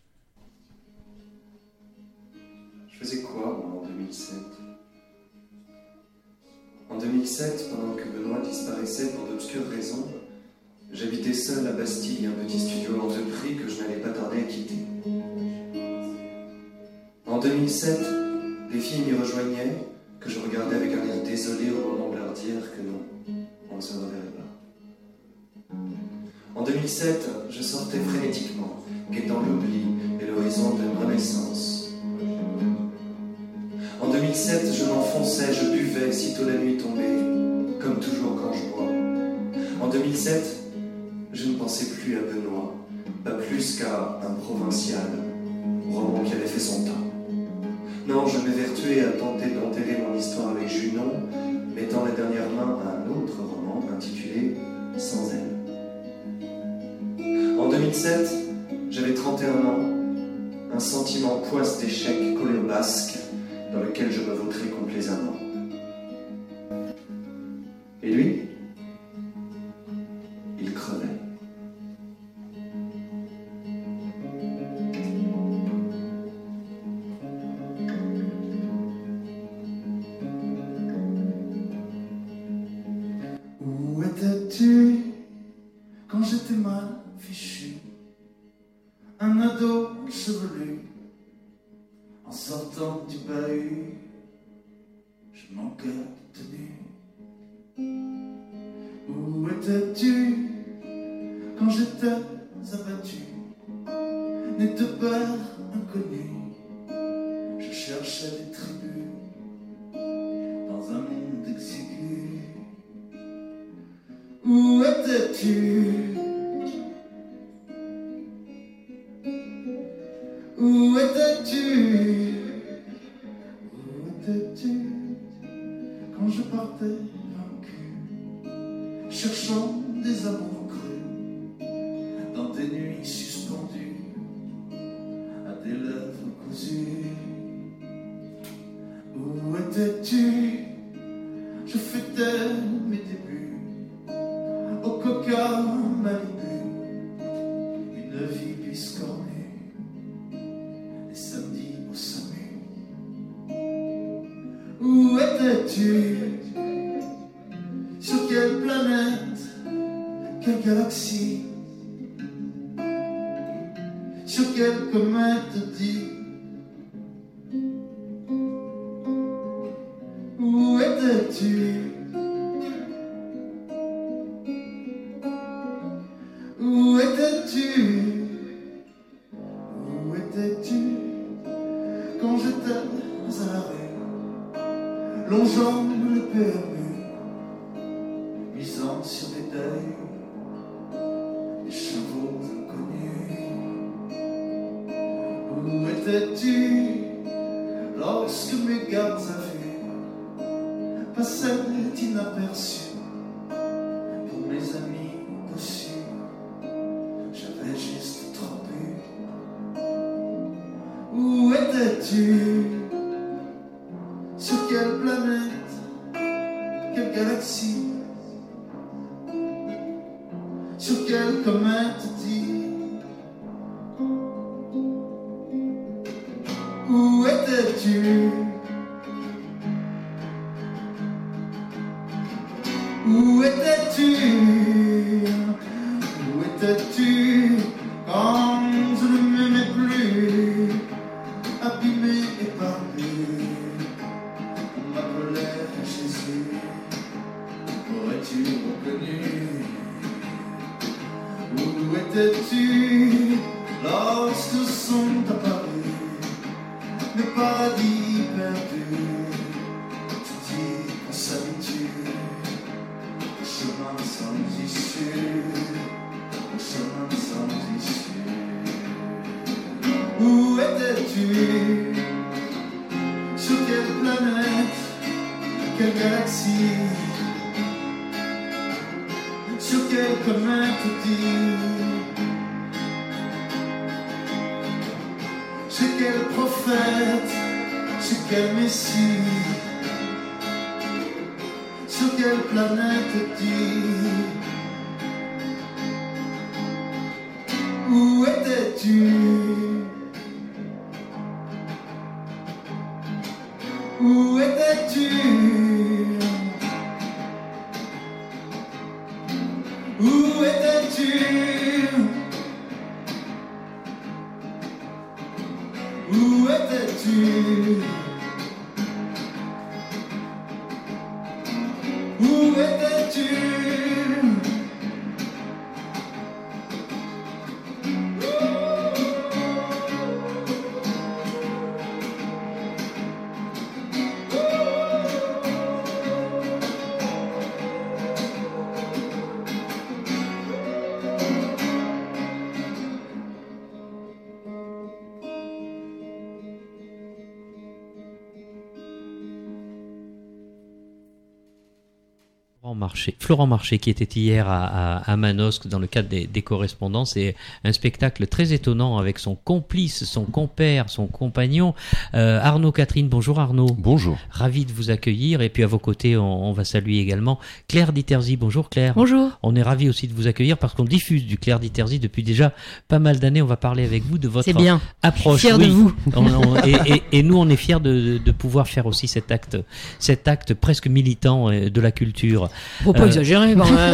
Je faisais quoi, moi, en deux mille sept ? En deux mille sept, pendant que Benoît disparaissait pour d'obscures raisons, j'habitais seul à Bastille, un petit studio en deux prix que je n'allais pas tarder à quitter. En deux mille sept, les filles m'y rejoignaient, que je regardais avec un air désolé au moment de leur dire que non, on ne se reverrait pas. En deux mille sept, je sortais frénétiquement, guettant l'oubli et l'horizon d'une renaissance. En deux mille sept, je m'enfonçais, je buvais, sitôt la nuit tombée, comme toujours quand je bois. En deux mille sept, je ne pensais plus à Benoît, pas plus qu'à un provincial, roman qui avait fait son temps. Non, je m'évertuais à tenter d'enterrer mon histoire avec Junon, mettant la dernière main à un autre roman intitulé Sans elle. En deux mille sept, j'avais trente et un ans, un sentiment poisse d'échec colombasque dans lequel je me vautrais complaisamment. Et lui ? Il crevait. Où étais-tu quand j'étais mal fichu? Un ado chevelu, en sortant du bahut, je manquais de tenue. Où étais-tu quand j'étais abattu, né de père inconnu? Je cherchais des tribus dans un monde exigu. Où étais-tu? Où étais-tu? Où étais-tu quand je partais vaincu, cherchant des amours crus dans des nuits suspendues à des lèvres cousues? Où étais-tu? Je fêtais mes débuts au coca Malibu, une vie biscornue, les samedis au SAMU. Où étais-tu? Sur quelle planète? Quelle galaxie? Sur quelle comète dit? Où étais-tu? Où étais-tu? Où étais-tu quand j'étais à la rue, longeant le P M U, misant sur des deuils, des chevaux inconnus? Où étais-tu lorsque mes gardes à vue passaient inaperçus pour mes amis bossus? J'avais juste trop bu. Où étais-tu? Sur quelle planète? Quelle galaxie? Sur quelle comète dit? Où étais-tu? étais-tu? Où étais-tu? Où étais-tu quand je ne m'aimais plus? Abîmé et parlé, on m'appelait Jésus. Aurais-tu reconnu? Où étais-tu lorsque sont apparus mes paradis perdus? Tu dis qu'on s'habitue au chemin sans issue, au chemin sans issue. Où étais-tu? Sur quelle planète? Quelle galaxie? Sur quelle comète dis? Chez quel prophète? Chez quel messie? Sur quelle planète dis? Où étais-tu? Où étais-tu? Où étais-tu? Où étais-tu? Où étais-tu? Marché, Florent Marché, qui était hier à, à, à Manosque dans le cadre des, des correspondances, et un spectacle très étonnant avec son complice, son compère, son compagnon, euh, Arnaud Catherine. Bonjour Arnaud. Bonjour. Ravi de vous accueillir, et puis à vos côtés, on, on va saluer également Claire Diterzi. Bonjour Claire. Bonjour. On est ravi aussi de vous accueillir parce qu'on diffuse du Claire Diterzi depuis déjà pas mal d'années. On va parler avec vous de votre C'est bien. approche. Fier oui. de vous. On, on, et, et, et nous, on est fiers de, de pouvoir faire aussi cet acte, cet acte presque militant de la culture. Faut pas Euh, exagérer quand même.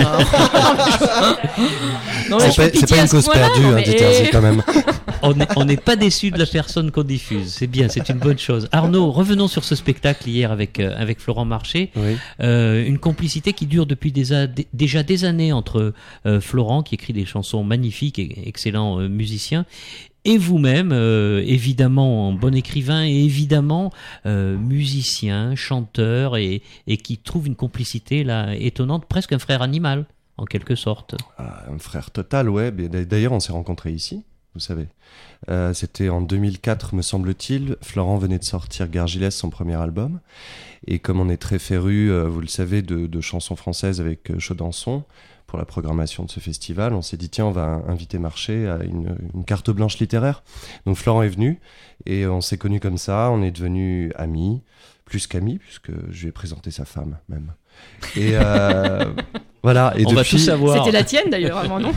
Non, c'est pas, c'est pas une cause perdue, hein, Diterzi, quand même. On n'est pas déçu de la personne qu'on diffuse. C'est bien, c'est une bonne chose. Arnaud, revenons sur ce spectacle hier avec, euh, avec Florent Marché. Oui. Euh, une complicité qui dure depuis des a, d- déjà des années entre euh, Florent, qui écrit des chansons magnifiques et excellent euh, musicien, et vous-même, euh, évidemment bon écrivain et évidemment euh, musicien, chanteur, et, et qui trouve une complicité là étonnante, presque un frère animal en quelque sorte. Ah, un frère total, ouais. D'ailleurs, on s'est rencontrés ici, vous savez. Euh, c'était en deux mille quatre, me semble-t-il. Florent venait de sortir Gargilès, son premier album. Et comme on est très féru, euh, vous le savez, de, de chansons françaises avec euh, Chaudançon, pour la programmation de ce festival, on s'est dit tiens, on va inviter Marché à une, une carte blanche littéraire. Donc Florent est venu et on s'est connus comme ça, on est devenus amis, plus qu'amis, puisque je lui ai présenté sa femme même. Et euh, voilà. Et on depuis... va tout savoir. C'était la tienne d'ailleurs avant, non?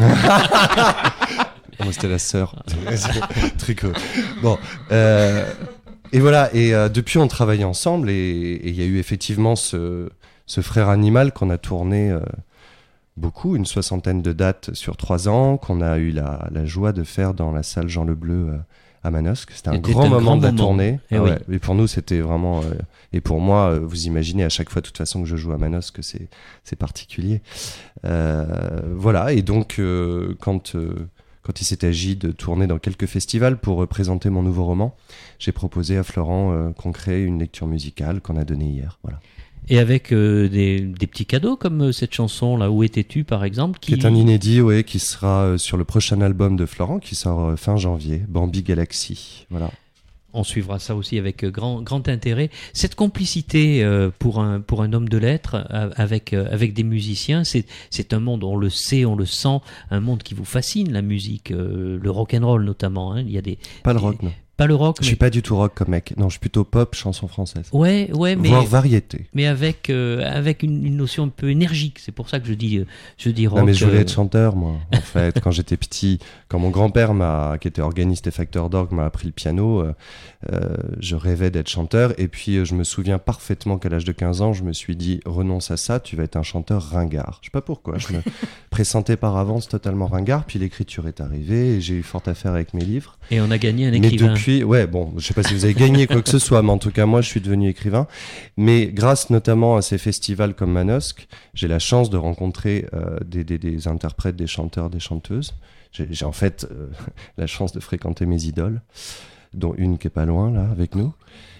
Moi c'était la sœur. Tricot. Bon. Euh... Et voilà. Et euh, depuis on travaillait ensemble et il y a eu effectivement ce, ce frère animal qu'on a tourné. Euh, beaucoup, une soixantaine de dates sur trois ans, qu'on a eu la, la joie de faire dans la salle Jean Lebleu euh, à Manosque. C'était un c'était grand un moment grand de la moment. tournée. Et, Ah oui. ouais. Et pour nous, c'était vraiment... Euh, et pour moi, euh, vous imaginez à chaque fois, de toute façon, que je joue à Manosque, c'est, c'est particulier. Euh, voilà, et donc, euh, quand... Euh, Quand il s'est agi de tourner dans quelques festivals pour euh, présenter mon nouveau roman, j'ai proposé à Florent euh, qu'on crée une lecture musicale qu'on a donnée hier. Voilà. Et avec euh, des, des petits cadeaux comme euh, cette chanson là, Où étais-tu par exemple, Qui qui est un inédit, ouais, qui sera euh, sur le prochain album de Florent, qui sort euh, fin janvier, Bambi Galaxy. Voilà. On suivra ça aussi avec euh, grand, grand intérêt. Cette complicité euh, pour, un, pour un homme de lettres euh, avec, euh, avec des musiciens, c'est, c'est un monde, on le sait, on le sent, un monde qui vous fascine, la musique, euh, le rock'n'roll notamment. Hein. Il y a des, Pas le des- rock, non. Pas le rock, Je mais... suis pas du tout rock comme mec. Non, je suis plutôt pop, chanson française. Ouais, ouais, mais... Voire variété. Mais avec, euh, avec une, une notion un peu énergique. C'est pour ça que je dis, euh, je dis rock. Non, mais je voulais euh, être chanteur, moi, en fait, quand j'étais petit. Quand mon grand-père, m'a, qui était organiste et facteur d'orgue, m'a appris le piano, euh, euh, je rêvais d'être chanteur. Et puis, euh, je me souviens parfaitement qu'à l'âge de quinze ans, je me suis dit, renonce à ça, tu vas être un chanteur ringard. Je sais pas pourquoi, je me pressentais par avance totalement ringard. Puis l'écriture est arrivée et j'ai eu fort à faire avec mes livres. Et on a gagné un Mais écrivain. depuis, ouais, bon, je sais pas si vous avez gagné quoi que ce soit, mais en tout cas, moi, je suis devenu écrivain. Mais grâce notamment à ces festivals comme Manosque, j'ai la chance de rencontrer euh, des, des, des interprètes, des chanteurs, des chanteuses. J'ai, j'ai en fait euh, la chance de fréquenter mes idoles, dont une qui est pas loin, là, avec nous.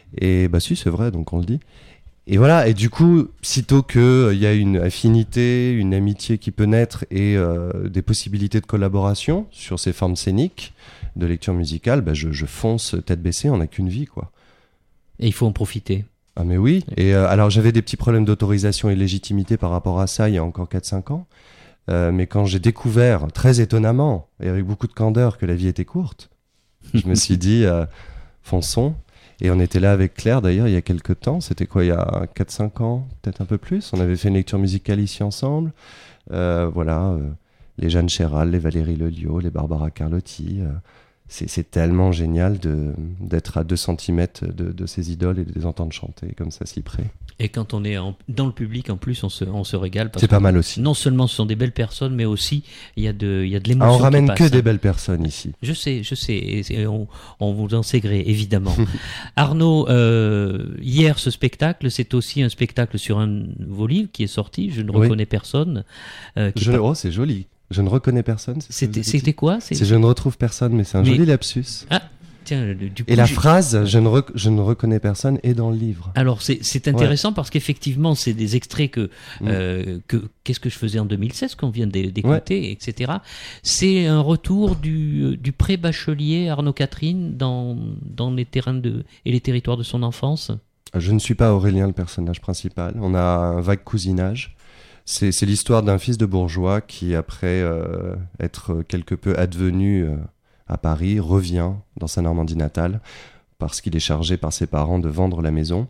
Et bah si, c'est vrai, donc on le dit. Et voilà, et du coup, sitôt qu'il euh, y a une affinité, une amitié qui peut naître et euh, des possibilités de collaboration sur ces formes scéniques, de lecture musicale, bah je, je fonce tête baissée, on n'a qu'une vie, quoi. Et il faut en profiter. Ah mais oui, et euh, alors j'avais des petits problèmes d'autorisation et de légitimité par rapport à ça il y a encore quatre cinq ans, euh, mais quand j'ai découvert, très étonnamment, et avec beaucoup de candeur, que la vie était courte, je me suis dit, euh, fonçons, et on était là avec Claire d'ailleurs il y a quelques temps, c'était quoi, il y a quatre cinq ans, peut-être un peu plus, on avait fait une lecture musicale ici ensemble, euh, voilà, euh, les Jeanne Chéral, les Valérie Lelio, les Barbara Carlotti... Euh, C'est, c'est tellement génial de, d'être à deux centimètres de, de ces idoles et de les entendre chanter comme ça, si près. Et quand on est en, dans le public, en plus, on se, on se régale. Parce c'est pas que mal aussi. Non seulement ce sont des belles personnes, mais aussi il y a de, il y a de Ah, l'émotion. on ramène qui passe, que hein. des belles personnes ici. Je sais, je sais, et, et on, on vous en sait gré, évidemment. Arnaud, euh, hier, ce spectacle, c'est aussi un spectacle sur un nouveau livre qui est sorti, Je ne Oui. reconnais personne. Euh, qui Je, par- oh, c'est joli. Je ne reconnais personne. C'est ce que C'était, vous avez c'était dit quoi c'est... C'est je ne retrouve personne, mais c'est un Mais- joli lapsus. Ah, tiens, le- du coup, Et la j'ai- phrase je ne, rec- je ne reconnais personne est dans le livre. Alors c'est, c'est intéressant parce qu'effectivement c'est des extraits que, Mm. euh, que qu'est-ce que je faisais en deux mille seize qu'on vient d'é- d'écouter, et cetera. C'est un retour du, du pré-bachelier Arnaud Catherine dans, dans les terrains de, et les territoires de son enfance. Je ne suis pas Aurélien, le personnage principal. On a un vague cousinage. C'est, c'est l'histoire d'un fils de bourgeois qui, après euh, être quelque peu advenu euh, à Paris, revient dans sa Normandie natale parce qu'il est chargé par ses parents de vendre la maison.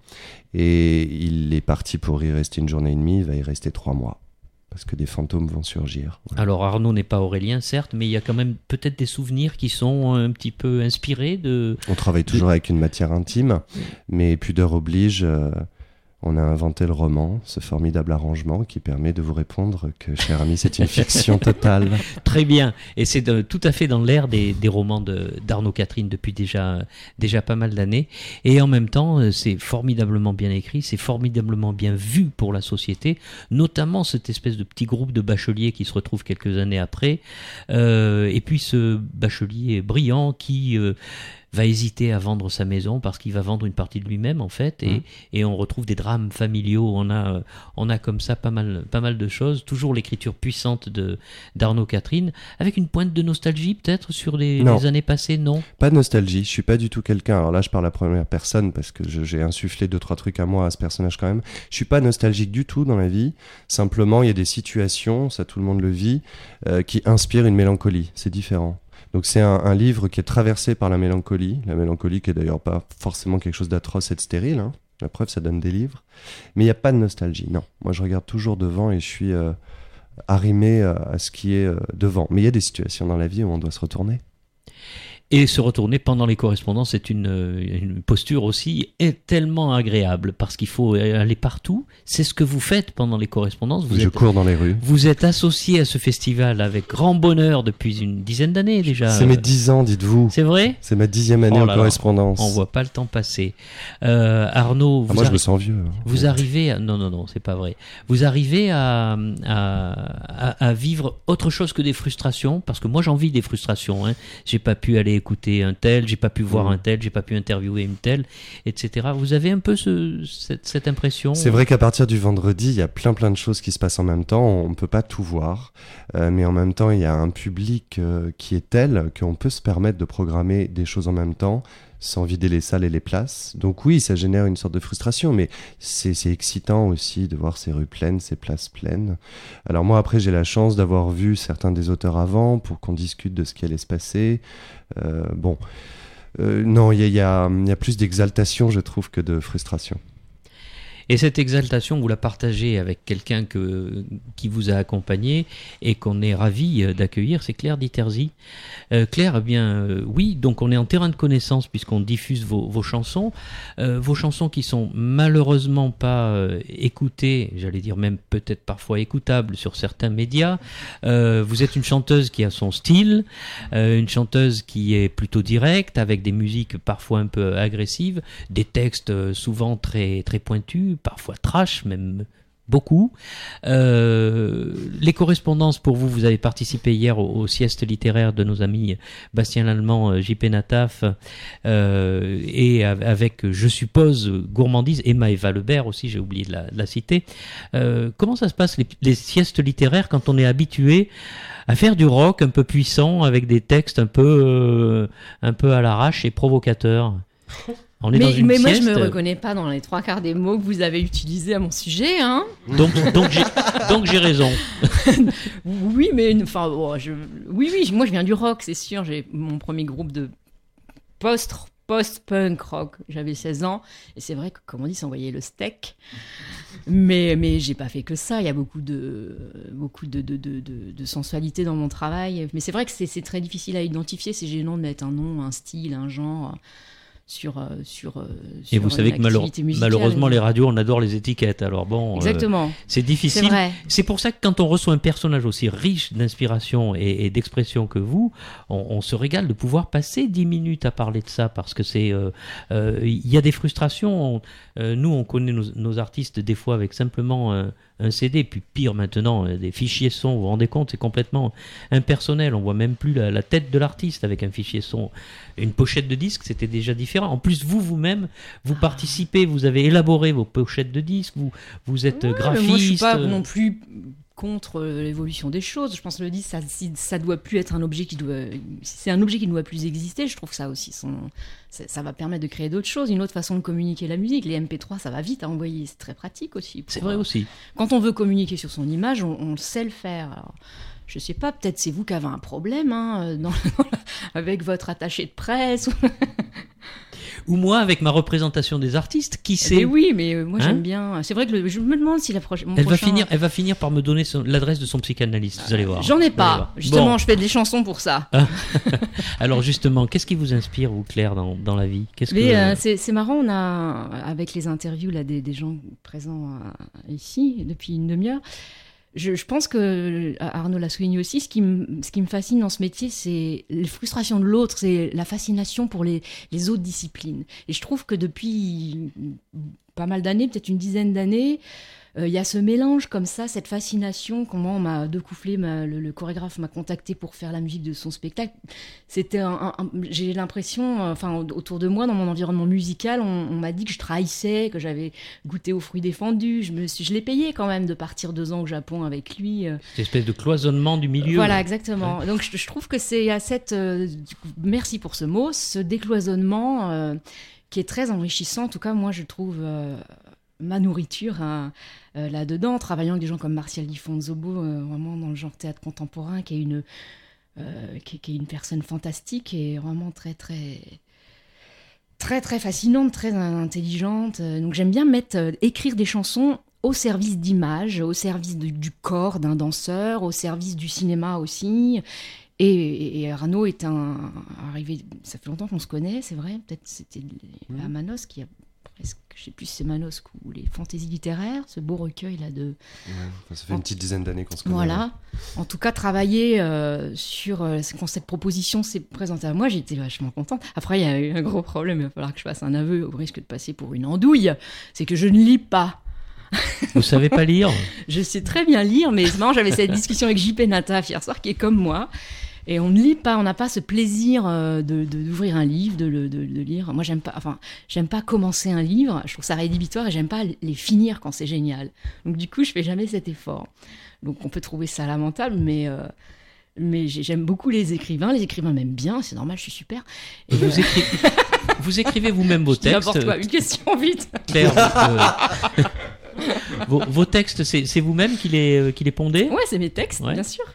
Et il est parti pour y rester une journée et demie, il va y rester trois mois. Parce que des fantômes vont surgir. Voilà. Alors Arnaud n'est pas Aurélien, certes, mais il y a quand même peut-être des souvenirs qui sont un petit peu inspirés de... On travaille toujours avec une matière intime, mais pudeur oblige... euh, on a inventé le roman, ce formidable arrangement qui permet de vous répondre que, cher ami, c'est une fiction totale. Très bien, et c'est de- tout à fait dans l'air des, des romans de, d'Arnaud Catherine depuis déjà, déjà pas mal d'années. Et en même temps, euh, c'est formidablement bien écrit, c'est formidablement bien vu pour la société, notamment cette espèce de petit groupe de bacheliers qui se retrouve quelques années après. Euh, et puis ce bachelier brillant qui... euh, va hésiter à vendre sa maison parce qu'il va vendre une partie de lui-même en fait, et, Mmh. et on retrouve des drames familiaux, on a, on a comme ça pas mal, pas mal de choses, toujours l'écriture puissante de, d'Arnaud Catherine, avec une pointe de nostalgie peut-être sur les, Non. les années passées, non? Pas de nostalgie, je suis pas du tout quelqu'un, alors là je parle à la première personne parce que je- j'ai insufflé deux trois trucs à moi à ce personnage quand même, je suis pas nostalgique du tout dans la vie, simplement il y a des situations, ça tout le monde le vit, euh, qui inspirent une mélancolie, c'est différent. Donc c'est un, un livre qui est traversé par la mélancolie, la mélancolie qui est d'ailleurs pas forcément quelque chose d'atroce et de stérile, hein. La preuve ça donne des livres, mais il n'y a pas de nostalgie, non. Moi je regarde toujours devant et je suis euh, arrimé à, à ce qui est euh, devant. Mais il y a des situations dans la vie où on doit se retourner. Et se retourner pendant les correspondances, c'est une, une posture aussi est tellement agréable parce qu'il faut aller partout. C'est ce que vous faites pendant les correspondances. Vous Je êtes, cours dans les rues. vous êtes associé à ce festival avec grand bonheur depuis une dizaine d'années déjà. C'est mes dix ans, dites-vous. C'est vrai? C'est ma dixième année Oh en là là, correspondance. On voit pas le temps passer. Euh, Arnaud, Ah, vous, moi je arri- me sens vieux. hein. vous arrivez à... Non, non, non, c'est pas vrai. Vous arrivez à, à, à, à vivre autre chose que des frustrations, parce que moi j'en vis des frustrations. Hein. J'ai pas pu aller écouter un tel, j'ai pas pu voir Mmh. un tel, j'ai pas pu interviewer une telle, et cetera. Vous avez un peu ce, cette, cette impression? C'est vrai qu'à partir du vendredi, il y a plein plein de choses qui se passent en même temps. On ne peut pas tout voir, euh, mais en même temps, il y a un public euh, qui est tel qu'on peut se permettre de programmer des choses en même temps sans vider les salles et les places. Donc oui, ça génère une sorte de frustration, mais c'est, c'est excitant aussi de voir ces rues pleines, ces places pleines. Alors moi, après, j'ai la chance d'avoir vu certains des auteurs avant pour qu'on discute de ce qui allait se passer. Euh, bon... euh, non, il y a, y, a, y a plus d'exaltation, je trouve, que de frustration. Et cette exaltation, vous la partagez avec quelqu'un que, qui vous a accompagné et qu'on est ravi d'accueillir, c'est Claire Diterzi. Euh, Claire, eh bien, euh, oui, donc on est en terrain de connaissance puisqu'on diffuse vos, vos chansons. Euh, vos chansons qui sont malheureusement pas euh, écoutées, j'allais dire même peut-être parfois écoutables sur certains médias. Euh, vous êtes une chanteuse qui a son style, euh, une chanteuse qui est plutôt directe, avec des musiques parfois un peu agressives, des textes euh, souvent très, très pointus, parfois trash, même beaucoup. Euh, les correspondances pour vous, vous avez participé hier aux, aux siestes littéraires de nos amis Bastien Lallemand, J P Nataf, euh, et avec, je suppose, Gourmandise, et Maëva Lebert aussi, j'ai oublié de la, de la citer. Euh, comment ça se passe, les, les siestes littéraires, quand on est habitué à faire du rock un peu puissant, avec des textes un peu, euh, un peu à l'arrache et provocateurs? On est mais dans une mais moi, sieste. je me reconnais pas dans les trois quarts des mots que vous avez utilisés à mon sujet. Hein. Donc, donc, j'ai, donc j'ai raison. Oui, mais enfin, oh, je, oui, oui, moi je viens du rock, c'est sûr. J'ai mon premier groupe de post post-punk rock. J'avais seize ans et c'est vrai que, comme on dit, s'envoyer le steak. Mais mais j'ai pas fait que ça. Il y a beaucoup de beaucoup de de, de, de, de sensualité dans mon travail. Mais c'est vrai que c'est, c'est très difficile à identifier. C'est gênant de mettre un nom, un style, un genre sur euh, sur, euh, sur et vous savez que malheure, malheureusement les radios on adore les étiquettes, alors bon exactement euh, c'est difficile, c'est vrai. C'est pour ça que quand on reçoit un personnage aussi riche d'inspiration et, et d'expression que vous, on, on se régale de pouvoir passer dix minutes à parler de ça, parce que c'est euh, euh, il y a des frustrations. On, euh, nous on connaît nos, nos artistes des fois avec simplement euh, un C D, puis pire maintenant, euh, des fichiers son, vous vous rendez compte, c'est complètement impersonnel, on voit même plus la, la tête de l'artiste avec un fichier son. Une pochette de disque, c'était déjà différent. En plus, vous, vous-même, vous participez, vous avez élaboré vos pochettes de disques, vous, vous êtes ouais, graphiste. Moi, je suis pas non plus contre l'évolution des choses. Je pense que le disque, ça, ça doit plus être un objet qui doit... C'est un objet qui ne doit plus exister. Je trouve que ça aussi, son, ça, ça va permettre de créer d'autres choses, une autre façon de communiquer la musique. Les M P trois, ça va vite à envoyer, c'est très pratique aussi. Pour, c'est vrai aussi. Quand on veut communiquer sur son image, on, on sait le faire. Alors, je sais pas, peut-être c'est vous qui avez un problème hein, dans, dans la, avec votre attaché de presse. Ou moi avec ma représentation des artistes, qui sait. Mais oui, mais euh, moi hein j'aime bien. C'est vrai que le, je me demande si la prochaine. Elle prochain... va finir, elle va finir par me donner son, l'adresse de son psychanalyste. Vous allez voir. J'en ai pas. Justement, bon. Je fais des chansons pour ça. Alors justement, qu'est-ce qui vous inspire, vous, Claire, dans, dans la vie? Qu'est-ce mais que... euh, c'est, c'est marrant, on a avec les interviews là des, des gens présents euh, ici depuis une demi-heure. Je, je pense que Arnaud l'a souligné aussi, ce qui, me, ce qui me fascine dans ce métier, c'est les frustrations de l'autre, c'est la fascination pour les, les autres disciplines. Et je trouve que depuis pas mal d'années, peut-être une dizaine d'années, il euh, y a ce mélange comme ça, cette fascination. Comment on m'a decoufflé, ma, le, le chorégraphe m'a contacté pour faire la musique de son spectacle. C'était un, un, un, j'ai l'impression, euh, enfin autour de moi, dans mon environnement musical, on, on m'a dit que je trahissais, que j'avais goûté aux fruits défendus. Je, me suis, je l'ai payé quand même de partir deux ans au Japon avec lui. Euh. Cette espèce de cloisonnement du milieu. Voilà, exactement. Ouais. Donc je, je trouve que c'est à cette, euh, du coup, merci pour ce mot, ce décloisonnement euh, qui est très enrichissant. En tout cas, moi je trouve euh, ma nourriture hein, euh, là-dedans, en travaillant avec des gens comme Martial Di Fonzobo, euh, vraiment dans le genre théâtre contemporain, qui est une, euh, qui, qui est une personne fantastique et vraiment très, très, très, très fascinante, très intelligente. Donc j'aime bien mettre, euh, écrire des chansons au service d'images, au service de, du corps d'un danseur, au service du cinéma aussi. Et, et Arnaud est un arrivé, ça fait longtemps qu'on se connaît, c'est vrai, peut-être c'était mmh. à Manosque, qui a presque, je sais plus si c'est Manosque ou les fantaisies littéraires, ce beau recueil là de. Ouais, ça fait en... une petite dizaine d'années qu'on se connaît. Voilà. En tout cas, travailler euh, sur euh, quand cette proposition s'est présentée à moi, j'étais vachement contente. Après, il y a eu un gros problème, il va falloir que je fasse un aveu au risque de passer pour une andouille, c'est que je ne lis pas. Vous savez pas lire? Je sais très bien lire, mais c'est marrant, j'avais cette discussion avec J P Nataf hier soir, qui est comme moi. Et on ne lit pas, on n'a pas ce plaisir de, de, d'ouvrir un livre, de, de, de lire. Moi, j'aime pas, enfin, j'aime pas commencer un livre, je trouve ça rédhibitoire et j'aime pas les finir quand c'est génial. Donc, du coup, je fais jamais cet effort. Donc, on peut trouver ça lamentable, mais, euh, mais j'aime beaucoup les écrivains. Les écrivains m'aiment bien, c'est normal, je suis super. Et vous, écri... vous écrivez vous-même vos textes? N'importe quoi, une question vite. Claire, euh... vos, vos textes, c'est, c'est vous-même qui les, qui les pondez? Ouais, c'est mes textes, ouais. bien sûr.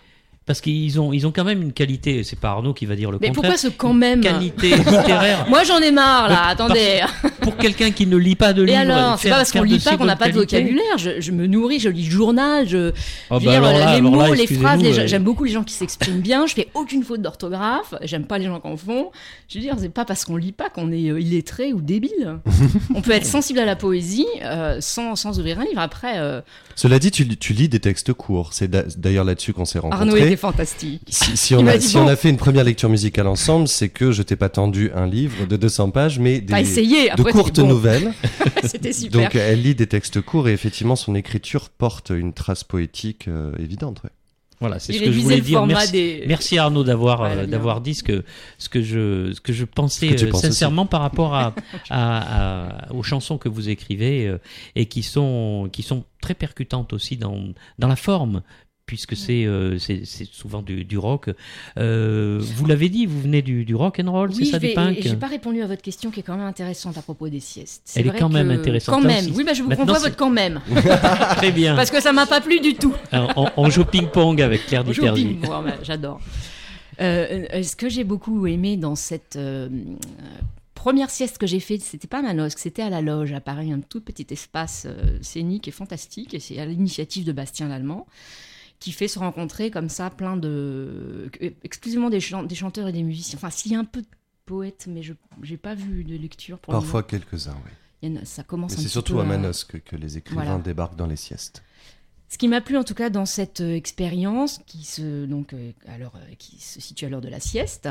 Parce qu'ils ont, ils ont quand même une qualité, c'est pas Arnaud qui va dire le mais contraire. Mais pourquoi ce quand même qualité littéraire. Moi j'en ai marre là, attendez. Pour quelqu'un qui ne lit pas de livres. Et alors, c'est pas parce qu'on lit pas qu'on n'a pas de qualité. vocabulaire. Je, je me nourris, je lis le journal, je, oh je bah lis alors là, les alors mots, là, les phrases. Les, euh... J'aime beaucoup les gens qui s'expriment bien. Je fais aucune faute d'orthographe. J'aime pas les gens qui en font. Je veux dire, c'est pas parce qu'on lit pas qu'on est illettré ou débile. On peut être sensible à la poésie euh, sans, sans ouvrir un livre. Après. Euh... Cela dit, tu, tu lis des textes courts. C'est d'ailleurs là-dessus qu'on s'est rencontrés. Arnaud était fantastique. Si, si, on a, si bon. on a fait une première lecture musicale ensemble, c'est que je t'ai pas tendu un livre de deux cents pages, mais des, essayé. Après, de courtes bon. nouvelles. C'était super. Donc elle lit des textes courts et effectivement son écriture porte une trace poétique euh, évidente. Ouais. Voilà, c'est ce que je voulais dire. Merci, des... merci Arnaud d'avoir ouais, euh, d'avoir dit ce que ce que je ce que je pensais que euh, sincèrement aussi. Par rapport à, à, à aux chansons que vous écrivez euh, et qui sont qui sont très percutantes aussi dans dans la forme. Puisque c'est euh, c'est souvent du, du rock. Euh, vous l'avez dit, vous venez du, du rock and roll, oui, c'est ça, vais, du punk. Et j'ai pas répondu à votre question qui est quand même intéressante à propos des siestes. Elle est quand même intéressante. Quand même. Oui, bah je vous renvoie votre quand même. Très bien. Parce que ça m'a pas plu du tout. Alors, on, on joue ping-pong avec Claire Ditergy. Moi, j'adore. Euh, ce que j'ai beaucoup aimé dans cette euh, première sieste que j'ai faite, c'était pas à Manosque, c'était à la Loge à Paris, un tout petit espace euh, scénique et fantastique. Et c'est à l'initiative de Bastien Lallemand, qui fait se rencontrer comme ça plein de... exclusivement des, chan des chanteurs et des musiciens. Enfin, s'il y a un peu de poètes, mais je n'ai pas vu de lecture pour Parfois quelques-uns, oui. Il y en a, ça commence mais c'est surtout à Manosque que les écrivains voilà. débarquent dans les siestes. Ce qui m'a plu en tout cas dans cette euh, expérience, qui se, donc, euh, alors, euh, qui se situe à l'heure de la sieste,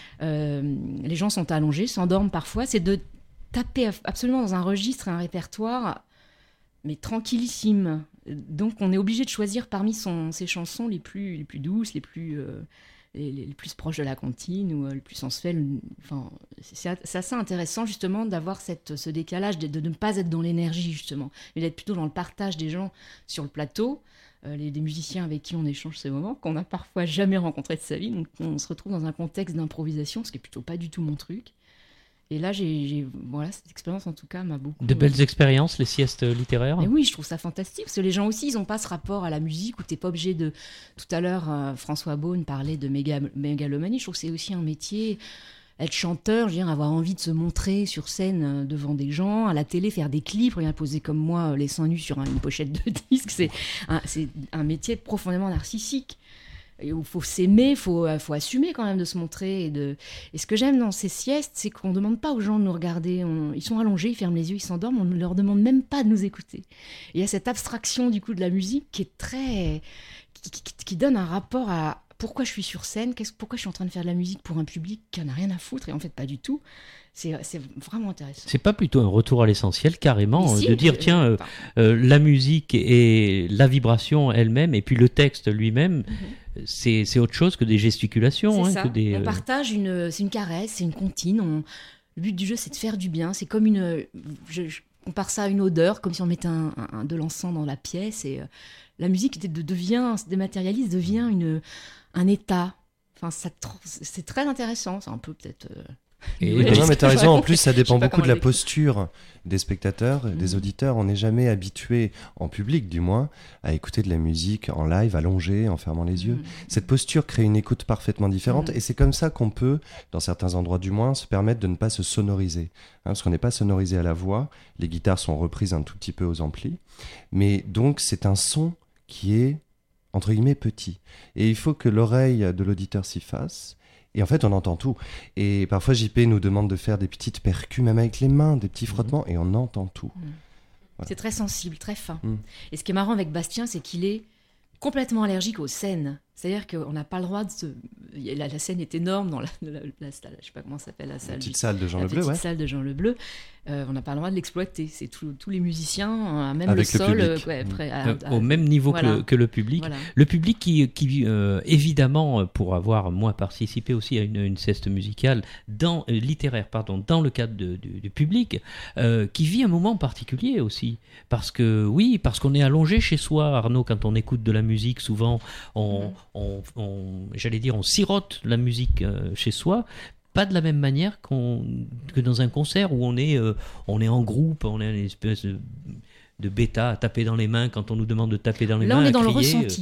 euh, les gens sont allongés, s'endorment parfois, c'est de taper absolument dans un registre, un répertoire, mais tranquillissime. Donc on est obligé de choisir parmi son, ses chansons les plus, les plus douces, les plus, euh, les, les plus proches de la comptine ou euh, les plus sensuelles. Enfin, c'est assez intéressant justement d'avoir cette, ce décalage, de, de ne pas être dans l'énergie justement, mais d'être plutôt dans le partage des gens sur le plateau, euh, les, des musiciens avec qui on échange ces moments, qu'on n'a parfois jamais rencontrés de sa vie. Donc on se retrouve dans un contexte d'improvisation, ce qui est plutôt pas du tout mon truc. Et là, j'ai, voilà, cette expérience, en tout cas, m'a beaucoup... De belles expériences, les siestes littéraires. Mais oui, je trouve ça fantastique, parce que les gens aussi, ils n'ont pas ce rapport à la musique, où tu n'es pas obligé de... Tout à l'heure, euh, François Beaune parlait de méga... mégalomanie. Je trouve que c'est aussi un métier... Être chanteur, je veux dire, avoir envie de se montrer sur scène devant des gens, à la télé, faire des clips, rien poser comme moi, les seins nus sur une pochette de disque, c'est un, c'est un métier profondément narcissique. Il faut s'aimer, il faut, faut assumer quand même de se montrer. Et, de... et ce que j'aime dans ces siestes, c'est qu'on ne demande pas aux gens de nous regarder. On... Ils sont allongés, ils ferment les yeux, ils s'endorment, on ne leur demande même pas de nous écouter. Et il y a cette abstraction du coup de la musique qui est très... qui, qui, qui donne un rapport à pourquoi je suis sur scène, pourquoi je suis en train de faire de la musique pour un public qui n'en a rien à foutre, et en fait pas du tout. C'est vraiment intéressant. C'est pas plutôt un retour à l'essentiel, carrément, si, de dire, euh, tiens, euh, euh, la musique et la vibration elle-même, et puis le texte lui-même, mm-hmm. c'est autre chose que des gesticulations. C'est hein, ça, que des, on partage, une, c'est une caresse, c'est une comptine. On, le but du jeu, c'est de faire du bien. C'est comme une... Je, je compare ça à une odeur, comme si on mettait un, un, de l'encens dans la pièce, et euh, la musique de, devient, se dématérialise, devient une, un état. Enfin, c'est très intéressant, c'est un peu peut-être... Euh, Et oui, non, mais t'as raison, en plus ça dépend beaucoup de la posture des spectateurs, mmh. des auditeurs. On n'est jamais habitué, en public du moins, à écouter de la musique en live, allongé, en fermant les yeux. Mmh. Cette posture crée une écoute parfaitement différente, mmh. et c'est comme ça qu'on peut, dans certains endroits du moins, se permettre de ne pas se sonoriser. Hein, parce qu'on n'est pas sonorisé à la voix, les guitares sont reprises un tout petit peu aux amplis, mais donc c'est un son qui est, entre guillemets, petit. Et il faut que l'oreille de l'auditeur s'y fasse. Et en fait, on entend tout. Et parfois, J P nous demande de faire des petites percus, même avec les mains, des petits frottements, mmh. et on entend tout. Mmh. Voilà. C'est très sensible, très fin. Mmh. Et ce qui est marrant avec Bastien, c'est qu'il est complètement allergique aux scènes. C'est-à-dire qu'on n'a pas le droit de se... La, la scène est énorme dans la, la, la, la salle, je ne sais pas comment ça s'appelle, la salle. La petite salle de Jean la Lebleu, petite ouais. salle de Jean Lebleu. Euh, on n'a pas le droit de l'exploiter. C'est tout, tous les musiciens, même avec le, le sol, euh, ouais, prêt à, euh, à... au même niveau voilà. que, le, que le public. Voilà. Le public qui, qui euh, évidemment, pour avoir moi participé aussi à une, une sieste musicale dans, euh, littéraire, pardon, dans le cadre de, du, du public, euh, qui vit un moment particulier aussi, parce que oui, parce qu'on est allongé chez soi, Arnaud, quand on écoute de la musique, souvent, on, mmh. on, on j'allais dire, on sirote la musique euh, chez soi. Pas de la même manière qu'on, que dans un concert où on est, euh, on est en groupe, on est une espèce de, de bêta à taper dans les mains quand on nous demande de taper dans les Là, mains. Là, on est dans crier, le ressenti.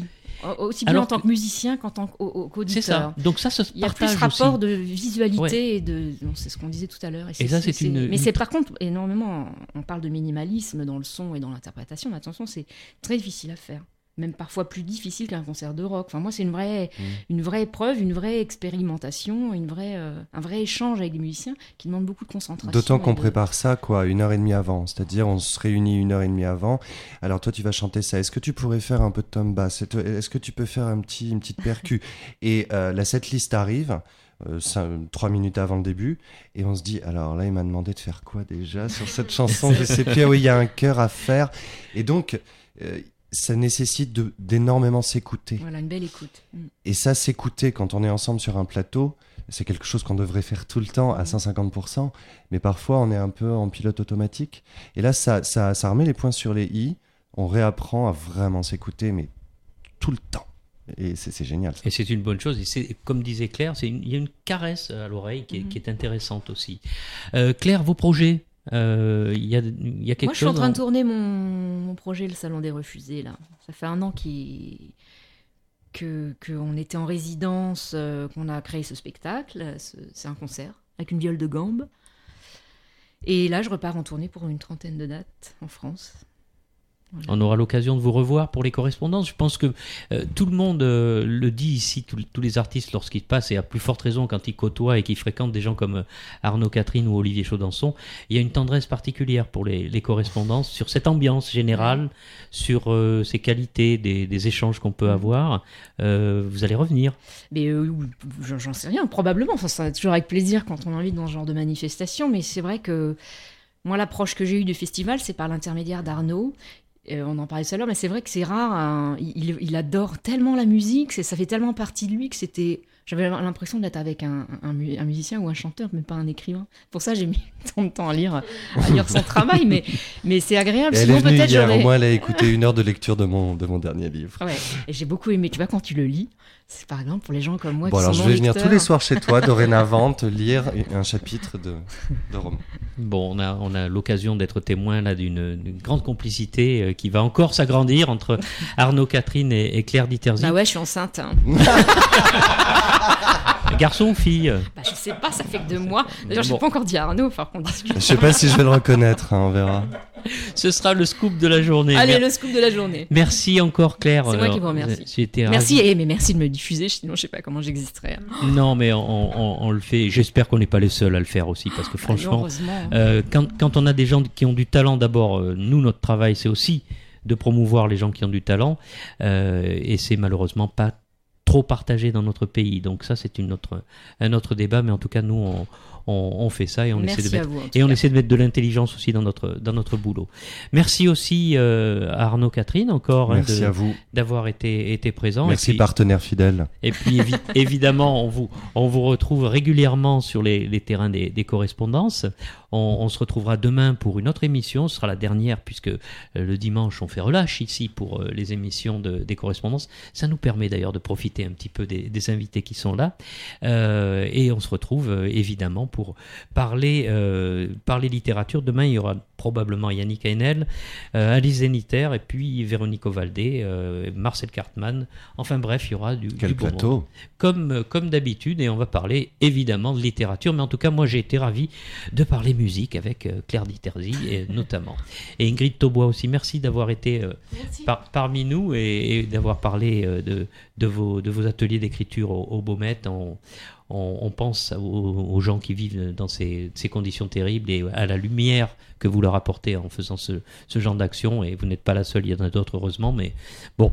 aussi bien Alors, en tant que musicien qu'en tant qu'auditeur. C'est ça. Donc ça, ça se Il y a plus ce rapport aussi. de visualité ouais. et de... Bon, c'est ce qu'on disait tout à l'heure. Et, c'est, et ça, c'est, c'est une... Mais c'est par contre énormément... On parle de minimalisme dans le son et dans l'interprétation, mais attention, c'est très difficile à faire. Même parfois plus difficile qu'un concert de rock. Enfin, moi, c'est une vraie, mmh. une vraie épreuve, une vraie expérimentation, une vraie, euh, un vrai échange avec les musiciens qui demande beaucoup de concentration. D'autant qu'on de... prépare ça, quoi, une heure et demie avant. C'est-à-dire, on se réunit une heure et demie avant. Alors, toi, tu vas chanter ça. Est-ce que tu pourrais faire un peu de tom bass ? Est-ce que tu peux faire un petit, une petite percu ? Et euh, la setlist arrive... Euh, cinq, trois minutes avant le début et on se dit alors là il m'a demandé de faire quoi déjà sur cette chanson, je sais plus, oui il y a un chœur à faire et donc euh, ça nécessite de, d'énormément s'écouter. Voilà, une belle écoute. Mm. Et ça, s'écouter quand on est ensemble sur un plateau, c'est quelque chose qu'on devrait faire tout le temps à cent cinquante pour cent, mais parfois on est un peu en pilote automatique et là ça, ça, ça remet les points sur les i, on réapprend à vraiment s'écouter mais tout le temps. Et c'est, c'est génial. Ça. Et c'est une bonne chose. Et c'est, comme disait Claire, c'est une, il y a une caresse à l'oreille qui est, mmh. qui est intéressante aussi. Euh, Claire, vos projets, euh, il y a, il y a quelque chose. Moi, je suis en train en... de tourner mon, mon projet, le Salon des Refusés. Là, ça fait un an qu'il... que qu'on était en résidence, euh, qu'on a créé ce spectacle. Ce, c'est un concert avec une viole de gambe. Et là, je repars en tournée pour une trentaine de dates en France. Voilà. On aura l'occasion de vous revoir pour les correspondances. Je pense que euh, tout le monde euh, le dit ici, tout, tous les artistes lorsqu'ils passent, et à plus forte raison quand ils côtoient et qu'ils fréquentent des gens comme euh, Arnaud Catherine ou Olivier Chaudançon, il y a une tendresse particulière pour les, les correspondances, sur cette ambiance générale, sur euh, ces qualités des, des échanges qu'on peut avoir. Euh, vous allez revenir ? Mais euh, j'en sais rien, probablement. Enfin, ça va toujours avec plaisir quand on invite dans ce genre de manifestation, mais c'est vrai que moi, l'approche que j'ai eue du festival, c'est par l'intermédiaire d'Arnaud. Euh, on en parlait tout à l'heure, mais c'est vrai que c'est rare. Hein. Il, il adore tellement la musique, c'est, ça fait tellement partie de lui que c'était. J'avais l'impression d'être avec un, un, un musicien ou un chanteur, mais pas un écrivain. Pour ça, j'ai mis tant de temps à lire, à lire son travail, mais, mais c'est agréable. Et Sinon, elle est venue peut-être hier, j'aurais... au moins elle a écouté une heure de lecture de mon, de mon dernier livre. Ouais, et j'ai beaucoup aimé. Tu vois, quand tu le lis, c'est par exemple pour les gens comme moi bon, qui alors sont je vais venir non-lecteurs. tous les soirs chez toi, dorénavant, te lire un chapitre de, de roman. Bon, on a, on a l'occasion d'être témoin là d'une, d'une grande complicité euh, qui va encore s'agrandir entre Arnaud Catherine et, et Claire Diterzy. Bah ouais, je suis enceinte. Hein. Garçon ou fille ? Bah je sais pas, ça fait que deux mois. D'ailleurs, je bon. n'ai pas encore dit à Arnaud, enfin qu'on discute. Je sais pas si je vais le reconnaître, hein, on verra. Ce sera le scoop de la journée. Allez, Mer- le scoop de la journée. Merci encore Claire. C'est moi qui vous remercie. J'étais merci, ravi. et, mais merci de me diffuser, sinon je sais pas comment j'existerais. Non, mais on, on, on le fait. J'espère qu'on n'est pas les seuls à le faire aussi, parce que franchement, euh, quand, quand on a des gens qui ont du talent, d'abord, euh, nous, notre travail, c'est aussi de promouvoir les gens qui ont du talent, euh, et c'est malheureusement pas trop partagé dans notre pays. Donc ça, c'est une autre, un autre débat, mais en tout cas, nous, on, on, on fait ça et on Merci essaie de mettre, vous, et on essaie de mettre de l'intelligence aussi dans notre, dans notre boulot. Merci aussi euh, à Arnaud Catherine encore Merci hein, de, à vous d'avoir été, été présent. Merci et puis, partenaire fidèle. Et puis évi- évidemment, on vous, on vous retrouve régulièrement sur les, les terrains des, des correspondances. On, on se retrouvera demain pour une autre émission. Ce sera la dernière puisque euh, le dimanche on fait relâche ici pour euh, les émissions de, des correspondances. Ça nous permet d'ailleurs de profiter un petit peu des, des invités qui sont là. Euh, et on se retrouve euh, évidemment pour parler, euh, parler littérature. Demain il y aura probablement Yannick Haenel, euh, Alice Zeniter et puis Véronique Ovaldé, euh, Marcel Cartman. Enfin bref, il y aura du, Quel du bon plateau monde. Comme, comme d'habitude, et on va parler évidemment de littérature. Mais en tout cas, moi j'ai été ravi de parler musique avec euh, Claire Diterzy et notamment. Et Ingrid Taubois aussi, merci d'avoir été euh, par, parmi nous et, et d'avoir parlé euh, de, de, vos, de vos ateliers d'écriture au, au Baumettes. On, on, on pense aux, aux gens qui vivent dans ces, ces conditions terribles et à la lumière que vous leur apportez en faisant ce, ce genre d'action. Et vous n'êtes pas la seule, il y en a d'autres heureusement. Mais bon,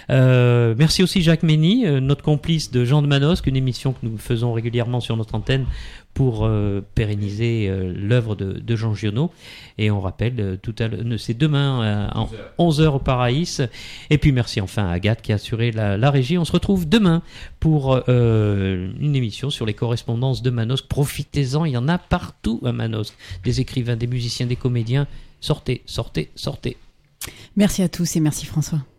euh, merci aussi Jacques Mény, euh, notre complice de Jean de Manosque, une émission que nous faisons régulièrement sur notre antenne pour euh, pérenniser euh, l'œuvre de, de Jean Giono. Et on rappelle, euh, tout à l'heure, c'est demain euh, à onze heures au Paraïs. Et puis merci enfin à Agathe qui a assuré la, la régie. On se retrouve demain pour euh, une émission sur les correspondances de Manosque. Profitez-en, il y en a partout à Manosque. Des écrivains, des musiciens, des comédiens. Sortez, sortez, sortez. Merci à tous et merci François.